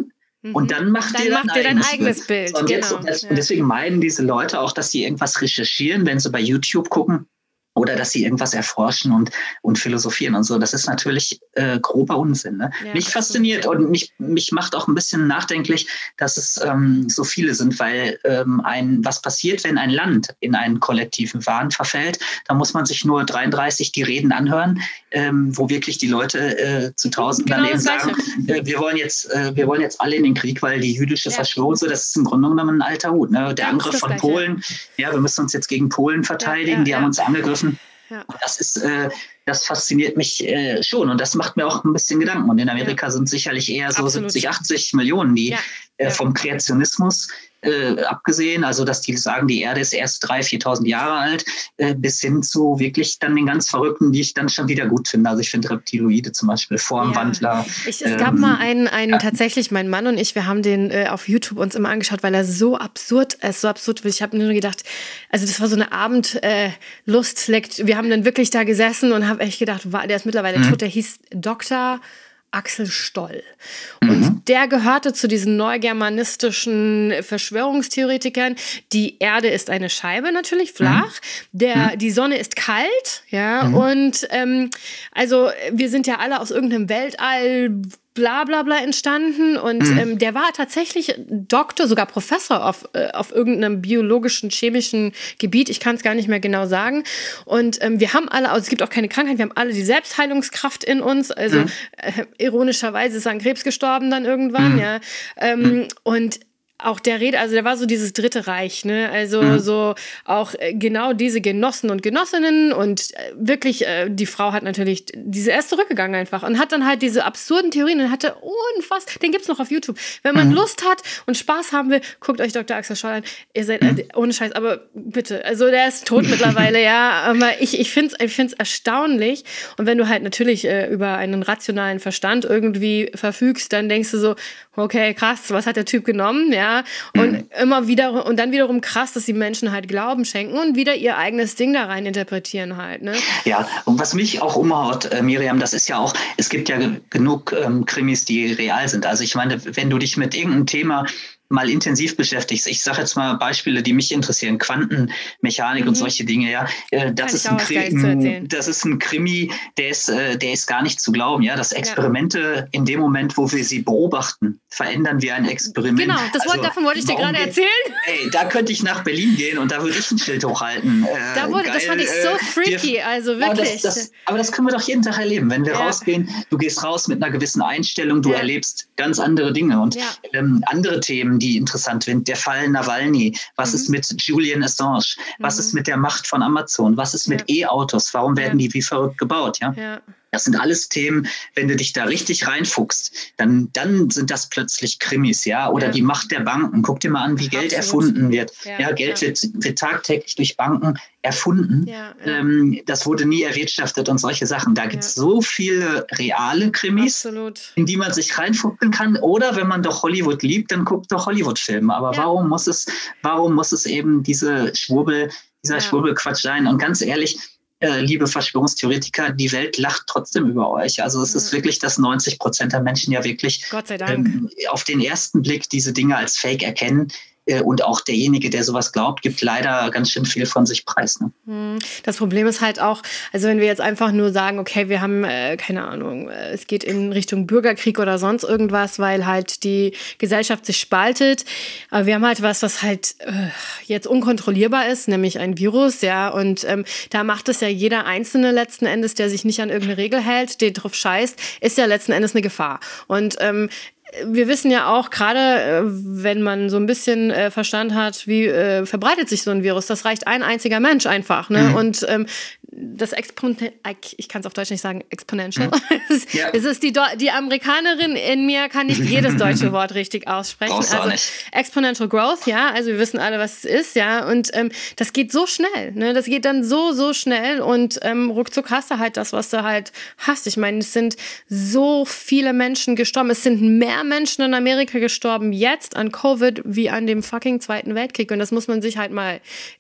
Und dann macht dann ihr macht dein, dein eigenes, eigenes Bild. Bild. Und, jetzt, Genau. und, das, ja. und deswegen meinen diese Leute auch, dass sie irgendwas recherchieren, wenn sie bei YouTube gucken. Oder dass sie irgendwas erforschen und, und philosophieren und so. Das ist natürlich äh, grober Unsinn. Ne? Ja, mich absolut. fasziniert und mich, mich macht auch ein bisschen nachdenklich, dass es ähm, so viele sind, weil ähm, ein, was passiert, wenn ein Land in einen kollektiven Wahn verfällt, da muss man sich nur dreiunddreißig die Reden anhören, ähm, wo wirklich die Leute äh, zu Tausenden Genau daneben das sagen, äh, wir, wollen jetzt, äh, wir wollen jetzt alle in den Krieg, weil die jüdische Ja. Verschwörung, so, das ist im Grunde genommen ein alter Hut. Ne? Der Ganz Angriff das von Gleiche. Polen, ja, wir müssen uns jetzt gegen Polen verteidigen, Ja, ja, die ja. haben uns angegriffen. Ja. Das ist, äh, das fasziniert mich äh, schon und das macht mir auch ein bisschen Gedanken. Und in Amerika ja. sind sicherlich eher so Absolut. siebzig, achtzig Millionen, die ja. äh, vom Kreationismus äh, abgesehen, also dass die sagen, die Erde ist erst dreitausend, viertausend Jahre alt, äh, bis hin zu wirklich dann den ganz Verrückten, die ich dann schon wieder gut finde. Also ich finde Reptiloide zum Beispiel, Formwandler. Ja. Ich, es ähm, gab mal einen, einen ja. tatsächlich, mein Mann und ich, wir haben den äh, auf YouTube uns immer angeschaut, weil er so absurd, er ist so absurd, ich habe nur gedacht, also das war so eine Abendlust, äh, wir haben dann wirklich da gesessen und habe echt gedacht, war, der ist mittlerweile mhm. tot, der hieß Doktor Axel Stoll. Und mhm. der gehörte zu diesen neugermanistischen Verschwörungstheoretikern. Die Erde ist eine Scheibe, natürlich flach. Mhm. Der, mhm. Die Sonne ist kalt. Ja, mhm. und ähm, also wir sind ja alle aus irgendeinem Weltall bla bla bla entstanden und mhm. ähm, der war tatsächlich Doktor, sogar Professor auf, äh, auf irgendeinem biologischen, chemischen Gebiet, ich kann es gar nicht mehr genau sagen und ähm, wir haben alle, also es gibt auch keine Krankheit, wir haben alle die Selbstheilungskraft in uns, also mhm. äh, ironischerweise ist er an Krebs gestorben dann irgendwann, mhm. ja, ähm, mhm. und auch der Rede, also der war so dieses Dritte Reich, ne, also mhm. so auch äh, genau diese Genossen und Genossinnen und äh, wirklich, äh, die Frau hat natürlich, diese er ist zurückgegangen einfach und hat dann halt diese absurden Theorien und hatte unfassbar, den gibt's noch auf YouTube. Wenn man mhm. Lust hat und Spaß haben will, guckt euch Doktor Axel Stoll an, ihr seid, äh, ohne Scheiß, aber bitte, also der ist tot mittlerweile, ja, aber ich, ich find's, ich find's erstaunlich und wenn du halt natürlich äh, über einen rationalen Verstand irgendwie verfügst, dann denkst du so, okay, krass, was hat der Typ genommen, ja, und mhm. immer wieder und dann wiederum krass, dass die Menschen halt Glauben schenken und wieder ihr eigenes Ding da rein interpretieren halt, ne? Ja, und was mich auch umhaut, äh, Miriam, das ist ja auch, es gibt ja ge- genug ähm, Krimis, die real sind. Also ich meine, wenn du dich mit irgendeinem Thema mal intensiv beschäftigst. Ich sage jetzt mal Beispiele, die mich interessieren, Quantenmechanik mhm. und solche Dinge, ja. Äh, das, ist ein Krimi, das ist ein Krimi, der ist, äh, der ist gar nicht zu glauben, ja. Dass Experimente ja. in dem Moment, wo wir sie beobachten, verändern wir ein Experiment. Genau, das also, Wort, davon wollte ich dir gerade erzählen. Ey, da könnte ich nach Berlin gehen und da würde ich ein Schild hochhalten. Äh, da wurde, geil, das fand ich so freaky, wir, also wirklich. Aber das, das, aber das können wir doch jeden Tag erleben. Wenn wir ja. rausgehen, du gehst raus mit einer gewissen Einstellung, du ja. erlebst ganz andere Dinge und ja. ähm, andere Themen, die interessant sind. Der Fall Nawalny. Was mhm. ist mit Julian Assange? Was mhm. ist mit der Macht von Amazon? Was ist mit ja. E-Autos? Warum werden ja. die wie verrückt gebaut? Ja. ja. Das sind alles Themen, wenn du dich da richtig reinfuchst, dann, dann sind das plötzlich Krimis, ja, oder ja. die Macht der Banken. Guck dir mal an, wie Geld Absolut. erfunden wird. Ja, ja Geld ja. Wird, wird tagtäglich durch Banken erfunden. Ja, ja. Ähm, das wurde nie erwirtschaftet und solche Sachen. Da gibt es ja. so viele reale Krimis, Absolut. in die man sich reinfuchsen kann. Oder wenn man doch Hollywood liebt, dann guckt doch Hollywood-Filme. Aber ja. warum muss es, warum muss es eben diese Schwurbel, dieser ja. Schwurbelquatsch sein? Und ganz ehrlich, Äh, liebe Verschwörungstheoretiker, die Welt lacht trotzdem über euch. Also es mhm. ist wirklich, dass neunzig Prozent der Menschen ja wirklich Gott sei Dank. Ähm, auf den ersten Blick diese Dinge als Fake erkennen. Äh, und auch derjenige, der sowas glaubt, gibt leider ganz schön viel von sich preis. Ne? Das Problem ist halt auch, also wenn wir jetzt einfach nur sagen, okay, wir haben, äh, keine Ahnung, äh, es geht in Richtung Bürgerkrieg oder sonst irgendwas, weil halt die Gesellschaft sich spaltet. Aber wir haben halt was, was halt äh, jetzt unkontrollierbar ist, nämlich ein Virus, ja. Und ähm, da macht es ja jeder Einzelne letzten Endes, der sich nicht an irgendeine Regel hält, den drauf scheißt, ist ja letzten Endes eine Gefahr. Und ähm, wir wissen ja auch, gerade wenn man so ein bisschen äh, Verstand hat, wie äh, verbreitet sich so ein Virus, das reicht ein einziger Mensch einfach. Ne? Mhm. Und ähm, das Exponent, ich kann es auf Deutsch nicht sagen, exponential. Mhm. es, ja. es ist die, die Amerikanerin in mir, kann nicht jedes deutsche Wort richtig aussprechen. Brauchst also nicht. Exponential Growth, ja, also wir wissen alle, was es ist, ja. Und ähm, das geht so schnell, ne? Das geht dann so, so schnell und ähm, ruckzuck hast du halt das, was du halt hast. Ich meine, es sind so viele Menschen gestorben. Es sind mehr Menschen in Amerika gestorben jetzt an Covid wie an dem fucking Zweiten Weltkrieg. Und das muss man sich halt mal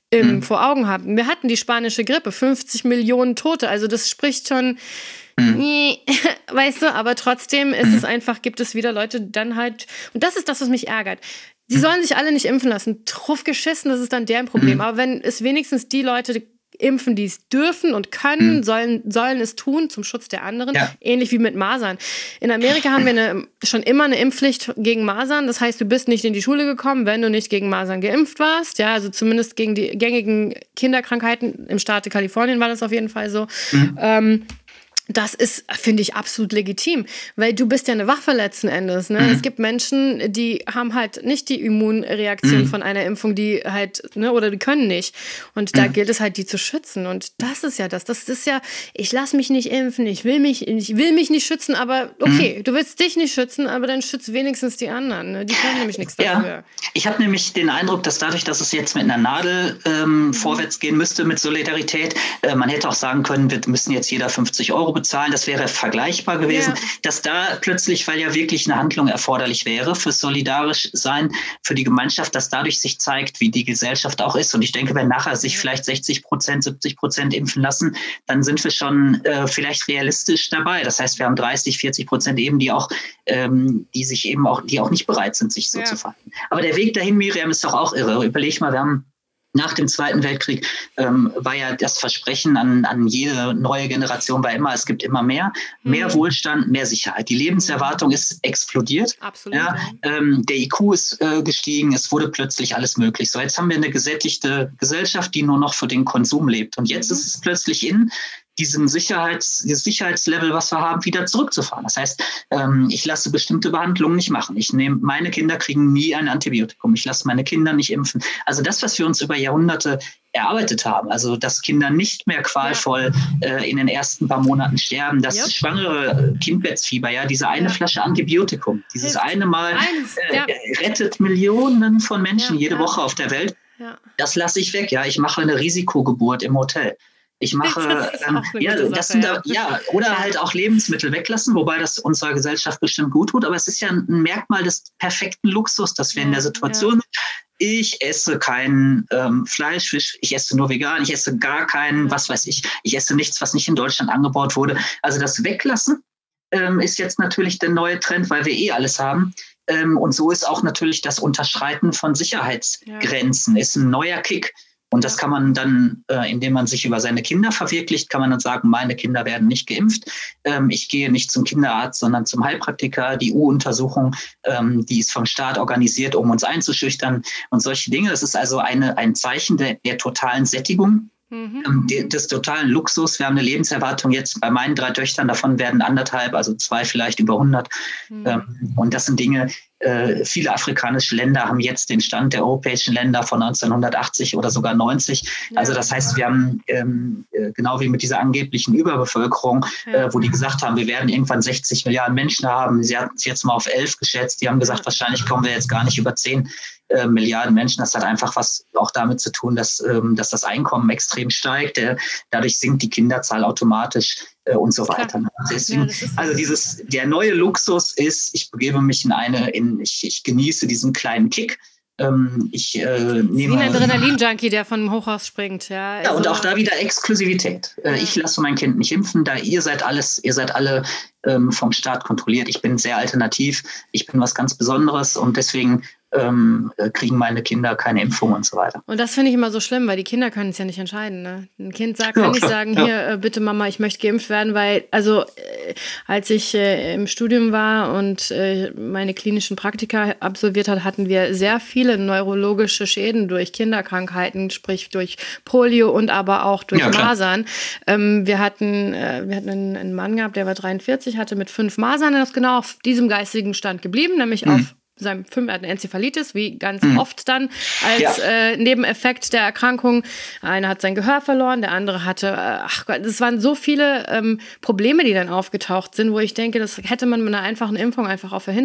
im, Mhm. vor Augen haben. Wir hatten die spanische Grippe, fünfzig Millionen Tote, also das spricht schon, Mhm. nee, weißt du, aber trotzdem ist Mhm. es einfach, gibt es wieder Leute, die dann halt, und das ist das, was mich ärgert. Sie sollen sich alle nicht impfen lassen. Truff geschissen, das ist dann deren Problem. Mhm. Aber wenn es wenigstens die Leute impfen, die es dürfen und können, Mhm. sollen, sollen es tun zum Schutz der anderen, Ja. ähnlich wie mit Masern. In Amerika haben wir eine, schon immer eine Impfpflicht gegen Masern. Das heißt, du bist nicht in die Schule gekommen, wenn du nicht gegen Masern geimpft warst. Ja, also zumindest gegen die gängigen Kinderkrankheiten. Im Staate Kalifornien war das auf jeden Fall so. Mhm. Ähm, Das ist, finde ich, absolut legitim, weil du bist ja eine Waffe letzten Endes. Ne? Mhm. Es gibt Menschen, die haben halt nicht die Immunreaktion Mhm. von einer Impfung, die halt, ne, oder die können nicht. Und da Mhm. gilt es halt, die zu schützen. Und das ist ja das. Das ist ja, ich lasse mich nicht impfen, ich will mich, ich will mich nicht schützen, aber okay, Mhm. du willst dich nicht schützen, aber dann schütz wenigstens die anderen. Ne? Die können nämlich nichts dafür. Ja, ich habe nämlich den Eindruck, dass dadurch, dass es jetzt mit einer Nadel ähm, mhm. vorwärts gehen müsste mit Solidarität, äh, man hätte auch sagen können, wir müssen jetzt jeder fünfzig Euro bezahlen, das wäre vergleichbar gewesen, ja. dass da plötzlich, weil ja wirklich eine Handlung erforderlich wäre für solidarisch sein, für die Gemeinschaft, dass dadurch sich zeigt, wie die Gesellschaft auch ist. Und ich denke, wenn nachher sich vielleicht sechzig Prozent, siebzig Prozent impfen lassen, dann sind wir schon äh, vielleicht realistisch dabei. Das heißt, wir haben dreißig, vierzig Prozent eben, die auch, ähm, die sich eben auch, die auch nicht bereit sind, sich so ja. zu verhalten. Aber der Weg dahin, Miriam, ist doch auch irre. Überleg mal, wir haben nach dem Zweiten Weltkrieg ähm, war ja das Versprechen an, an jede neue Generation war immer, es gibt immer mehr, mehr mhm. Wohlstand, mehr Sicherheit. Die Lebenserwartung ist explodiert. Absolut. Ja, ähm, der I Q ist äh, gestiegen, es wurde plötzlich alles möglich. So, jetzt haben wir eine gesättigte Gesellschaft, die nur noch für den Konsum lebt. Und jetzt mhm. ist es plötzlich in diesen Sicherheits, dieses Sicherheitslevel, was wir haben, wieder zurückzufahren. Das heißt, ähm, ich lasse bestimmte Behandlungen nicht machen. Ich nehme, meine Kinder kriegen nie ein Antibiotikum. Ich lasse meine Kinder nicht impfen. Also das, was wir uns über Jahrhunderte erarbeitet haben, also dass Kinder nicht mehr qualvoll äh, in den ersten paar Monaten sterben, das yep. schwangere Kindbettsfieber, ja, diese eine ja. Flasche Antibiotikum, dieses Hilft. eine Mal äh, ja. rettet Millionen von Menschen ja, jede ja. Woche auf der Welt. Ja. Das lasse ich weg. Ja, ich mache eine Risikogeburt im Hotel. Ich mache, ähm, ja, das sind da, ja, oder ja. halt auch Lebensmittel weglassen, wobei das unserer Gesellschaft bestimmt gut tut. Aber es ist ja ein Merkmal des perfekten Luxus, dass wir ja, in der Situation sind. Ja. Ich esse kein ähm, Fleisch, Fisch, ich esse nur vegan, ich esse gar keinen, ja. was weiß ich. Ich esse nichts, was nicht in Deutschland angebaut wurde. Also das Weglassen ähm, ist jetzt natürlich der neue Trend, weil wir eh alles haben. Ähm, und so ist auch natürlich das Unterschreiten von Sicherheitsgrenzen, ja. ist ein neuer Kick. Und das kann man dann, äh, indem man sich über seine Kinder verwirklicht, kann man dann sagen, meine Kinder werden nicht geimpft. Ähm, ich gehe nicht zum Kinderarzt, sondern zum Heilpraktiker. Die U-Untersuchung, ähm, die ist vom Staat organisiert, um uns einzuschüchtern und solche Dinge. Das ist also eine, ein Zeichen der, der totalen Sättigung. Mhm. Des totalen Luxus. Wir haben eine Lebenserwartung jetzt bei meinen drei Töchtern, davon werden anderthalb, also zwei vielleicht über hundert. Mhm. Und das sind Dinge, äh, viele afrikanische Länder haben jetzt den Stand der europäischen Länder von neunzehnhundertachtzig oder sogar neunzig. Ja. Also das heißt, wir haben ähm, genau wie mit dieser angeblichen Überbevölkerung, ja. äh, wo die gesagt haben, wir werden irgendwann sechzig Milliarden Menschen haben. Sie hatten es jetzt mal auf elf geschätzt. Die haben gesagt, ja. wahrscheinlich kommen wir jetzt gar nicht über zehn Äh, Milliarden Menschen. Das hat einfach was auch damit zu tun, dass, ähm, dass das Einkommen extrem steigt. Äh, dadurch sinkt die Kinderzahl automatisch äh, und so weiter. Ne? Deswegen, ja, also dieses, der neue Luxus ist, ich begebe mich in eine, in, ich, ich genieße diesen kleinen Kick. Ähm, ich äh, nehme wie ein Adrenalin-Junkie, der von einem Hochhaus springt. Ja, also, ja, und auch da wieder Exklusivität. Äh, ja. Ich lasse mein Kind nicht impfen, da ihr seid alles, ihr seid alle ähm, vom Staat kontrolliert. Ich bin sehr alternativ, ich bin was ganz Besonderes und deswegen ähm, kriegen meine Kinder keine Impfung und so weiter. Und das finde ich immer so schlimm, weil die Kinder können es ja nicht entscheiden. Ne? Ein Kind sagt, ja, kann nicht klar. sagen, ja. hier, äh, bitte Mama, ich möchte geimpft werden, weil, also äh, als ich äh, im Studium war und äh, meine klinischen Praktika absolviert hat, hatten wir sehr viele neurologische Schäden durch Kinderkrankheiten, sprich durch Polio und aber auch durch ja, Masern. Ähm, wir hatten, äh, wir hatten einen, einen Mann gehabt, der war dreiundvierzig, hatte mit fünf Masern, der ist genau auf diesem geistigen Stand geblieben, nämlich mhm. auf seinem fünf, er hat eine Enzephalitis, wie ganz mhm. oft dann als ja. äh, Nebeneffekt der Erkrankung. Einer hat sein Gehör verloren, der andere hatte, äh, ach Gott, es waren so viele ähm, Probleme, die dann aufgetaucht sind, wo ich denke, das hätte man mit einer einfachen Impfung einfach auch verhindern können.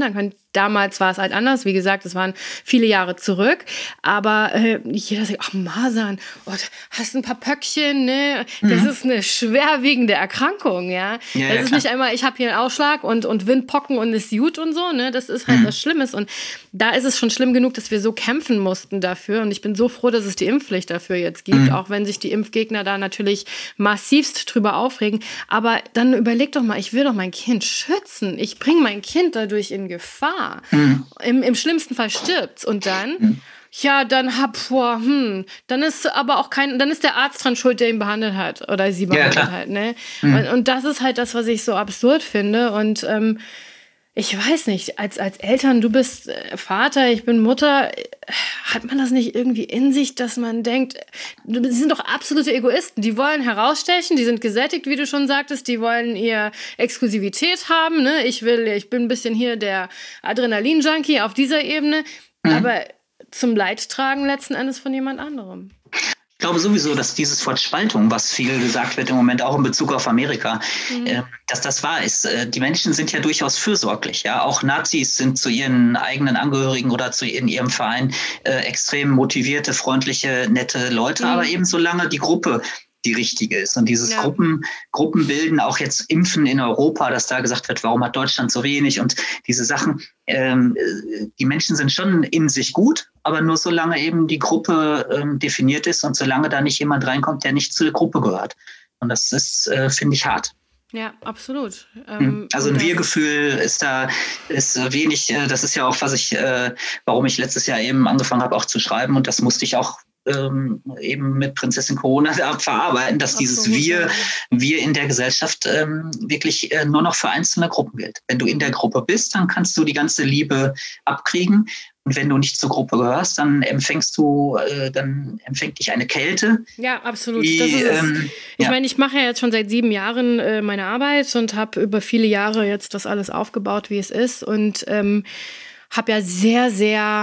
Damals war es halt anders. Wie gesagt, es waren viele Jahre zurück. Aber äh, jeder sagt, ach, Masern, oh, hast ein paar Pöckchen, ne? Das mhm. ist eine schwerwiegende Erkrankung, ja. ja das ja, ist klar. Nicht einmal, ich habe hier einen Ausschlag und, und Windpocken und ist gut und so, ne? Das ist halt mhm. was Schlimmes. Und da ist es schon schlimm genug, dass wir so kämpfen mussten dafür. Und ich bin so froh, dass es die Impfpflicht dafür jetzt gibt, mhm. auch wenn sich die Impfgegner da natürlich massivst drüber aufregen. Aber dann überleg doch mal, ich will doch mein Kind schützen. Ich bringe mein Kind dadurch in Gefahr. Mhm. Im, Im schlimmsten Fall stirbt's. Und dann, mhm. ja, dann hab vor, hm, dann ist aber auch kein, dann ist der Arzt dran schuld, der ihn behandelt hat oder sie behandelt ja, hat, ne? Mhm. Und, und das ist halt das, was ich so absurd finde. Und ähm, ich weiß nicht, als, als Eltern, du bist Vater, ich bin Mutter, hat man das nicht irgendwie in sich, dass man denkt, sie sind doch absolute Egoisten, die wollen herausstechen, die sind gesättigt, wie du schon sagtest, die wollen ihr Exklusivität haben, ne? Ich will, ich bin ein bisschen hier der Adrenalin-Junkie auf dieser Ebene, mhm. aber zum Leidtragen letzten Endes von jemand anderem. Ich glaube sowieso, dass dieses Wort Spaltung, was viel gesagt wird im Moment auch in Bezug auf Amerika, mhm. äh, dass das wahr ist. Äh, die Menschen sind ja durchaus fürsorglich. Ja, auch Nazis sind zu ihren eigenen Angehörigen oder zu in ihrem Verein äh, extrem motivierte, freundliche, nette Leute. Mhm. Aber eben solange die Gruppe die richtige ist. Und dieses ja. Gruppen, Gruppenbilden, auch jetzt Impfen in Europa, dass da gesagt wird, warum hat Deutschland so wenig und diese Sachen, ähm, die Menschen sind schon in sich gut, aber nur solange eben die Gruppe ähm, definiert ist und solange da nicht jemand reinkommt, der nicht zu der Gruppe gehört. Und das ist, äh, finde ich, hart. Ja, absolut. Ähm, also ein Wir-Gefühl ist da ist wenig, äh, das ist ja auch, was ich, äh, warum ich letztes Jahr eben angefangen habe, auch zu schreiben und das musste ich auch Ähm, eben mit Prinzessin Corona verarbeiten, dass dieses so, Wir, ja. Wir in der Gesellschaft ähm, wirklich äh, nur noch für einzelne Gruppen gilt. Wenn du in der Gruppe bist, dann kannst du die ganze Liebe abkriegen. Und wenn du nicht zur Gruppe gehörst, dann empfängst du, äh, dann empfängt dich eine Kälte. Ja, absolut. Die, das ist ähm, ich ja. meine, ich mache ja jetzt schon seit sieben Jahren äh, meine Arbeit und habe über viele Jahre jetzt das alles aufgebaut, wie es ist. Und ähm, habe ja sehr, sehr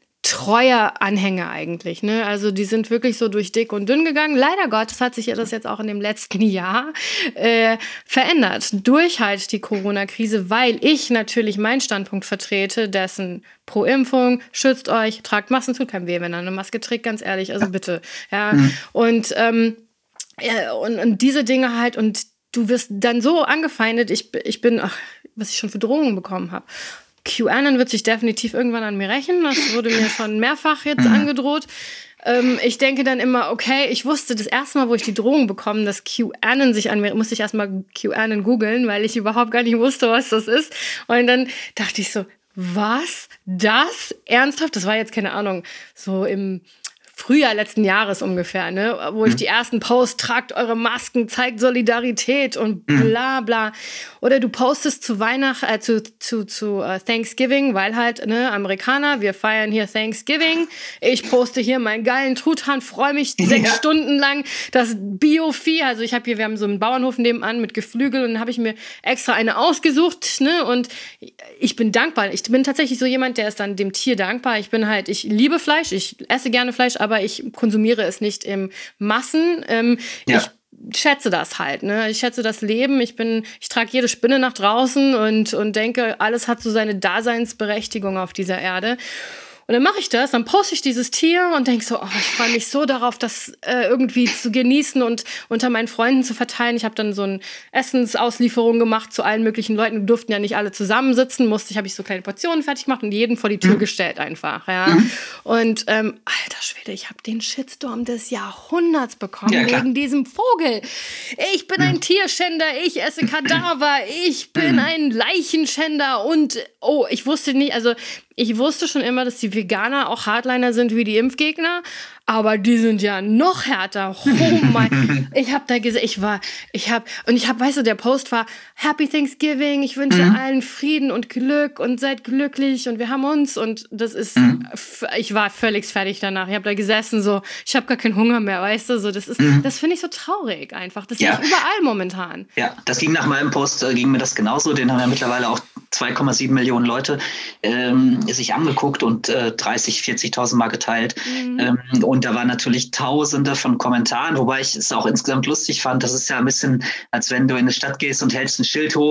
treue Anhänger eigentlich, ne? Also die sind wirklich so durch dick und dünn gegangen. Leider Gottes hat sich ja das jetzt auch in dem letzten Jahr äh, verändert. Durch halt die Corona-Krise, weil ich natürlich meinen Standpunkt vertrete, dessen pro Impfung, schützt euch, tragt Masken, tut keinem weh, wenn ihr eine Maske trägt, ganz ehrlich, also bitte. Ja. Mhm. Und, ähm, ja, und, und diese Dinge halt, und du wirst dann so angefeindet, ich, ich bin, ach, was ich schon für Drohungen bekommen habe. QAnon wird sich definitiv irgendwann an mir rächen. Das wurde mir schon mehrfach jetzt angedroht. Ähm, ich denke dann immer, okay, ich wusste das erste Mal, wo ich die Drohung bekommen, dass QAnon sich an mir, musste ich erstmal QAnon googeln, weil ich überhaupt gar nicht wusste, was das ist. Und dann dachte ich so, was? Das? Ernsthaft? Das war jetzt, keine Ahnung, so im Frühjahr letzten Jahres ungefähr, ne, wo ich die ersten Posts, tragt eure Masken, zeigt Solidarität und bla bla. Oder du postest zu Weihnachten, äh, zu, zu, zu uh, Thanksgiving, weil halt, ne, Amerikaner, wir feiern hier Thanksgiving. Ich poste hier meinen geilen Truthahn, freue mich sechs ja. Stunden lang, das Bio-Vieh, also ich habe hier, wir haben so einen Bauernhof nebenan mit Geflügel und dann habe ich mir extra eine ausgesucht, ne, und ich bin dankbar. Ich bin tatsächlich so jemand, der ist dann dem Tier dankbar. Ich bin halt, ich liebe Fleisch, ich esse gerne Fleisch, aber ich konsumiere es nicht im Massen. Ähm, ja. Ich schätze das halt, ne? Ich schätze das Leben. Ich bin, ich trage jede Spinne nach draußen und, und denke, alles hat so seine Daseinsberechtigung auf dieser Erde. Und dann mache ich das, dann poste ich dieses Tier und denke so, oh, ich freue mich so darauf, das äh, irgendwie zu genießen und unter meinen Freunden zu verteilen. Ich habe dann so eine Essensauslieferung gemacht zu allen möglichen Leuten. Wir durften ja nicht alle zusammensitzen, musste ich, habe ich so kleine Portionen fertig gemacht und jeden vor die Tür mhm. gestellt einfach. Ja. Mhm. Und ähm, alter Schwede, ich habe den Shitstorm des Jahrhunderts bekommen ja, wegen diesem Vogel. Ich bin mhm. ein Tierschänder, ich esse Kadaver, ich bin mhm. ein Leichenschänder und oh, ich wusste nicht, also ich wusste schon immer, dass die Veganer auch Hardliner sind wie die Impfgegner, aber die sind ja noch härter. Oh mein, ich habe da gesehen, ich war, ich habe, und ich habe, weißt du, der Post war Happy Thanksgiving, ich wünsche mhm. allen Frieden und Glück und seid glücklich und wir haben uns und das ist, mhm. ich war völlig fertig danach. Ich habe da gesessen so, ich habe gar keinen Hunger mehr, weißt du, so, das ist, mhm. das finde ich so traurig einfach. Das ja. ist überall momentan. Ja, das ging nach meinem Post, äh, ging mir das genauso, den haben ja mittlerweile auch zwei Komma sieben Millionen Leute ähm, sich angeguckt und äh, dreißig, vierzigtausend Mal geteilt. Mhm. Ähm, und da waren natürlich Tausende von Kommentaren, wobei ich es auch insgesamt lustig fand. Das ist ja ein bisschen, als wenn du in eine Stadt gehst und hältst ein Schild hoch,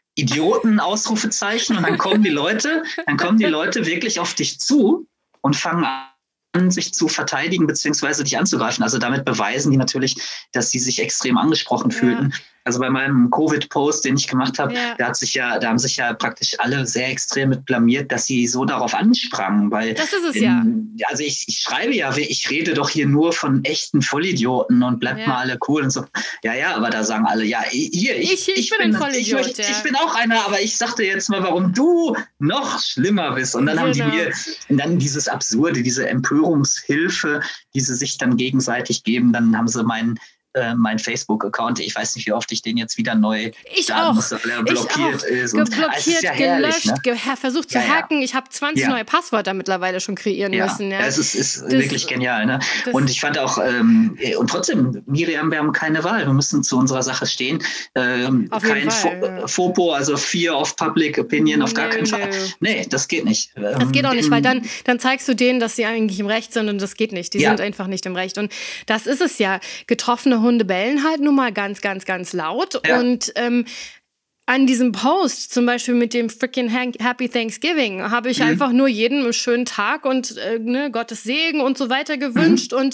Idioten, Ausrufezeichen. Und dann kommen die Leute, dann kommen die Leute wirklich auf dich zu und fangen an, sich zu verteidigen beziehungsweise dich anzugreifen. Also damit beweisen die natürlich, dass sie sich extrem angesprochen fühlten. Ja. Also bei meinem Covid-Post, den ich gemacht habe, ja. da hat sich ja, da haben sich ja praktisch alle sehr extrem mit blamiert, dass sie so darauf ansprangen. Weil das ist es in, ja. Also ich, ich schreibe ja, ich rede doch hier nur von echten Vollidioten und bleibt ja. mal alle cool und so. Ja, ja, aber da sagen alle, ja, hier, ich, ich, ich, ich bin, bin ein Vollidiot. Ich, ja. ich bin auch einer, aber ich sag dir jetzt mal, warum du noch schlimmer bist. Und dann genau. haben die mir und dann dieses Absurde, diese Empörungshilfe, die sie sich dann gegenseitig geben, dann haben sie meinen äh, mein Facebook-Account, ich weiß nicht, wie oft ich den jetzt wieder neu ich auch. Muss, der blockiert ich auch. ist. Und blockiert, ist ja herrlich, gelöscht, ne? ge- versucht zu ja, hacken. Ja. Ich habe zwanzig ja. neue Passwörter mittlerweile schon kreieren ja. müssen. Ja, es ist, ist das, wirklich genial. Ne? Und ich fand auch, ähm, und trotzdem, Miriam, wir haben keine Wahl. Wir müssen zu unserer Sache stehen. Ähm, auf kein Fall, Fo- ja. FOPO, also Fear of Public Opinion, auf gar nee, keinen nee. Fall. Nee, das geht nicht. Das ähm, geht auch nicht, weil dann, dann zeigst du denen, dass sie eigentlich im Recht sind und das geht nicht. Die ja. sind einfach nicht im Recht. Und das ist es ja. Getroffene Hunde bellen halt nun mal ganz, ganz, ganz laut. Ja. Und ähm, an diesem Post, zum Beispiel mit dem freaking Happy Thanksgiving, habe ich mhm. einfach nur jedem einen schönen Tag und äh, ne, Gottes Segen und so weiter gewünscht mhm. und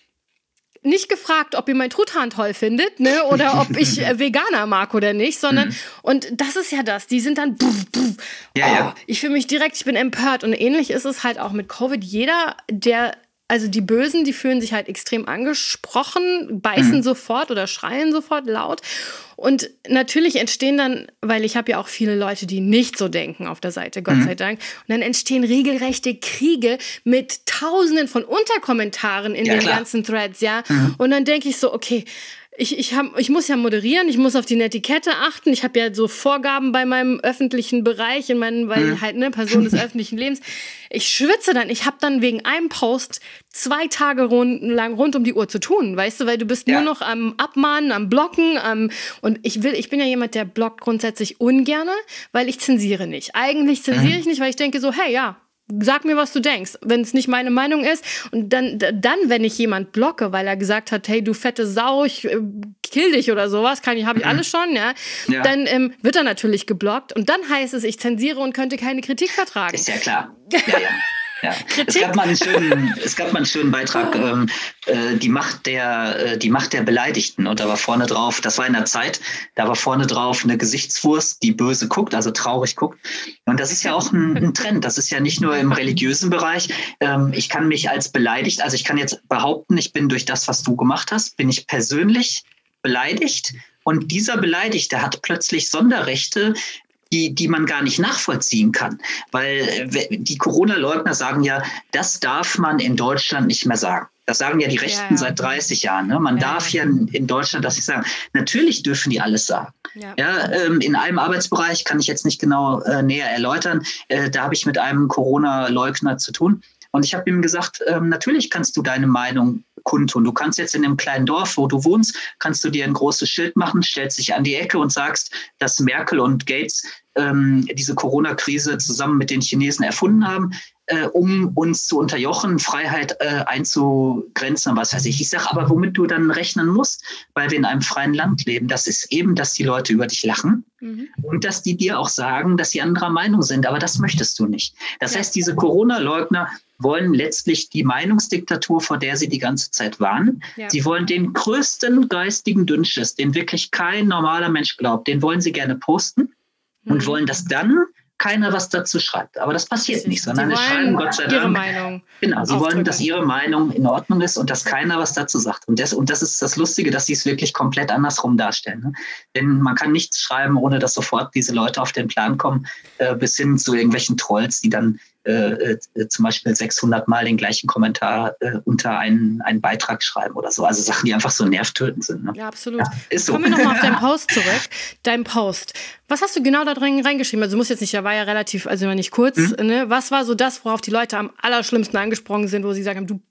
nicht gefragt, ob ihr mein Truthahn toll findet, ne, oder ob ich äh, Veganer mag oder nicht, sondern, mhm. und das ist ja das, die sind dann, puff, puff, ja, oh, ja. ich fühle mich direkt, ich bin empört und ähnlich ist es halt auch mit Covid. Jeder, der Also die Bösen, die fühlen sich halt extrem angesprochen, beißen mhm. sofort oder schreien sofort laut. Und natürlich entstehen dann, weil ich habe ja auch viele Leute, die nicht so denken auf der Seite, Gott mhm. sei Dank. Und dann entstehen regelrechte Kriege mit Tausenden von Unterkommentaren in ja, den klar. ganzen Threads, ja. Mhm. Und dann denke ich so, okay, Ich, ich, hab, ich muss ja moderieren, ich muss auf die Netiquette achten. Ich habe ja so Vorgaben bei meinem öffentlichen Bereich, in meinem, weil mhm. halt eine Person des öffentlichen Lebens. Ich schwitze dann. Ich habe dann wegen einem Post zwei Tage rund, lang rund um die Uhr zu tun, weißt du, weil du bist ja. nur noch am Abmahnen, am Blocken. Am, und ich will, ich bin ja jemand, der blockt grundsätzlich ungerne, weil ich zensiere nicht. Eigentlich zensiere mhm. ich nicht, weil ich denke so, hey, ja, sag mir, was du denkst, wenn es nicht meine Meinung ist. Und dann, dann, wenn ich jemand blocke, weil er gesagt hat, hey, du fette Sau, ich äh, kill dich oder sowas, kann ich, habe ich alles schon, ja, ja. dann ähm, wird er natürlich geblockt. Und dann heißt es, ich zensiere und könnte keine Kritik vertragen. Ist ja klar. Ja, ja. Ja. Es gab mal einen schönen, es gab mal einen schönen Beitrag, ähm, äh, die Macht der, äh, die Macht der Beleidigten. Und da war vorne drauf, das war in der Zeit, da war vorne drauf eine Gesichtswurst, die böse guckt, also traurig guckt. Und das ist ja auch ein, ein Trend. Das ist ja nicht nur im religiösen Bereich. Ähm, ich kann mich als beleidigt, also ich kann jetzt behaupten, ich bin durch das, was du gemacht hast, bin ich persönlich beleidigt. Und dieser Beleidigte hat plötzlich Sonderrechte, die, die man gar nicht nachvollziehen kann. Weil die Corona-Leugner sagen ja, das darf man in Deutschland nicht mehr sagen. Das sagen ja die Rechten ja, ja. seit dreißig Jahren. Ne? Man ja, darf ja in Deutschland das nicht sagen. Natürlich dürfen die alles sagen. Ja. Ja, ähm, in einem Arbeitsbereich, kann ich jetzt nicht genau äh, näher erläutern, äh, da habe ich mit einem Corona-Leugner zu tun. Und ich habe ihm gesagt, ähm, natürlich kannst du deine Meinung kundtun. Du kannst jetzt in dem kleinen Dorf, wo du wohnst, kannst du dir ein großes Schild machen, stellst dich an die Ecke und sagst, dass Merkel und Gates ähm, diese Corona-Krise zusammen mit den Chinesen erfunden haben, äh, um uns zu unterjochen, Freiheit äh, einzugrenzen und was weiß ich. Ich sage aber, womit du dann rechnen musst, weil wir in einem freien Land leben, das ist eben, dass die Leute über dich lachen mhm. und dass die dir auch sagen, dass sie anderer Meinung sind. Aber das möchtest du nicht. Das ja. heißt, diese Corona-Leugner wollen letztlich die Meinungsdiktatur, vor der sie die ganze Zeit warnen. Ja. Sie wollen den größten geistigen Dünnschiss, den wirklich kein normaler Mensch glaubt, den wollen sie gerne posten mhm. und wollen, dass dann keiner was dazu schreibt. Aber das passiert nicht, sondern es schreiben Gott sei Dank. Ihre Meinung. Genau, sie wollen, dass ihre Meinung in Ordnung ist und dass keiner was dazu sagt. Und das, und das ist das Lustige, dass sie es wirklich komplett andersrum darstellen. Ne? Denn man kann nichts schreiben, ohne dass sofort diese Leute auf den Plan kommen, äh, bis hin zu irgendwelchen Trolls, die dann Äh, äh, zum Beispiel sechshundert Mal den gleichen Kommentar äh, unter einen, einen Beitrag schreiben oder so. Also Sachen, die einfach so nervtötend sind. Ne? Ja, absolut. Ja, ist so. Kommen wir nochmal auf deinen Post zurück. Dein Post. Was hast du genau da drin reingeschrieben? Also du musst jetzt nicht, der war ja relativ, also nicht kurz. Mhm. Ne? Was war so das, worauf die Leute am allerschlimmsten angesprungen sind, wo sie sagen, du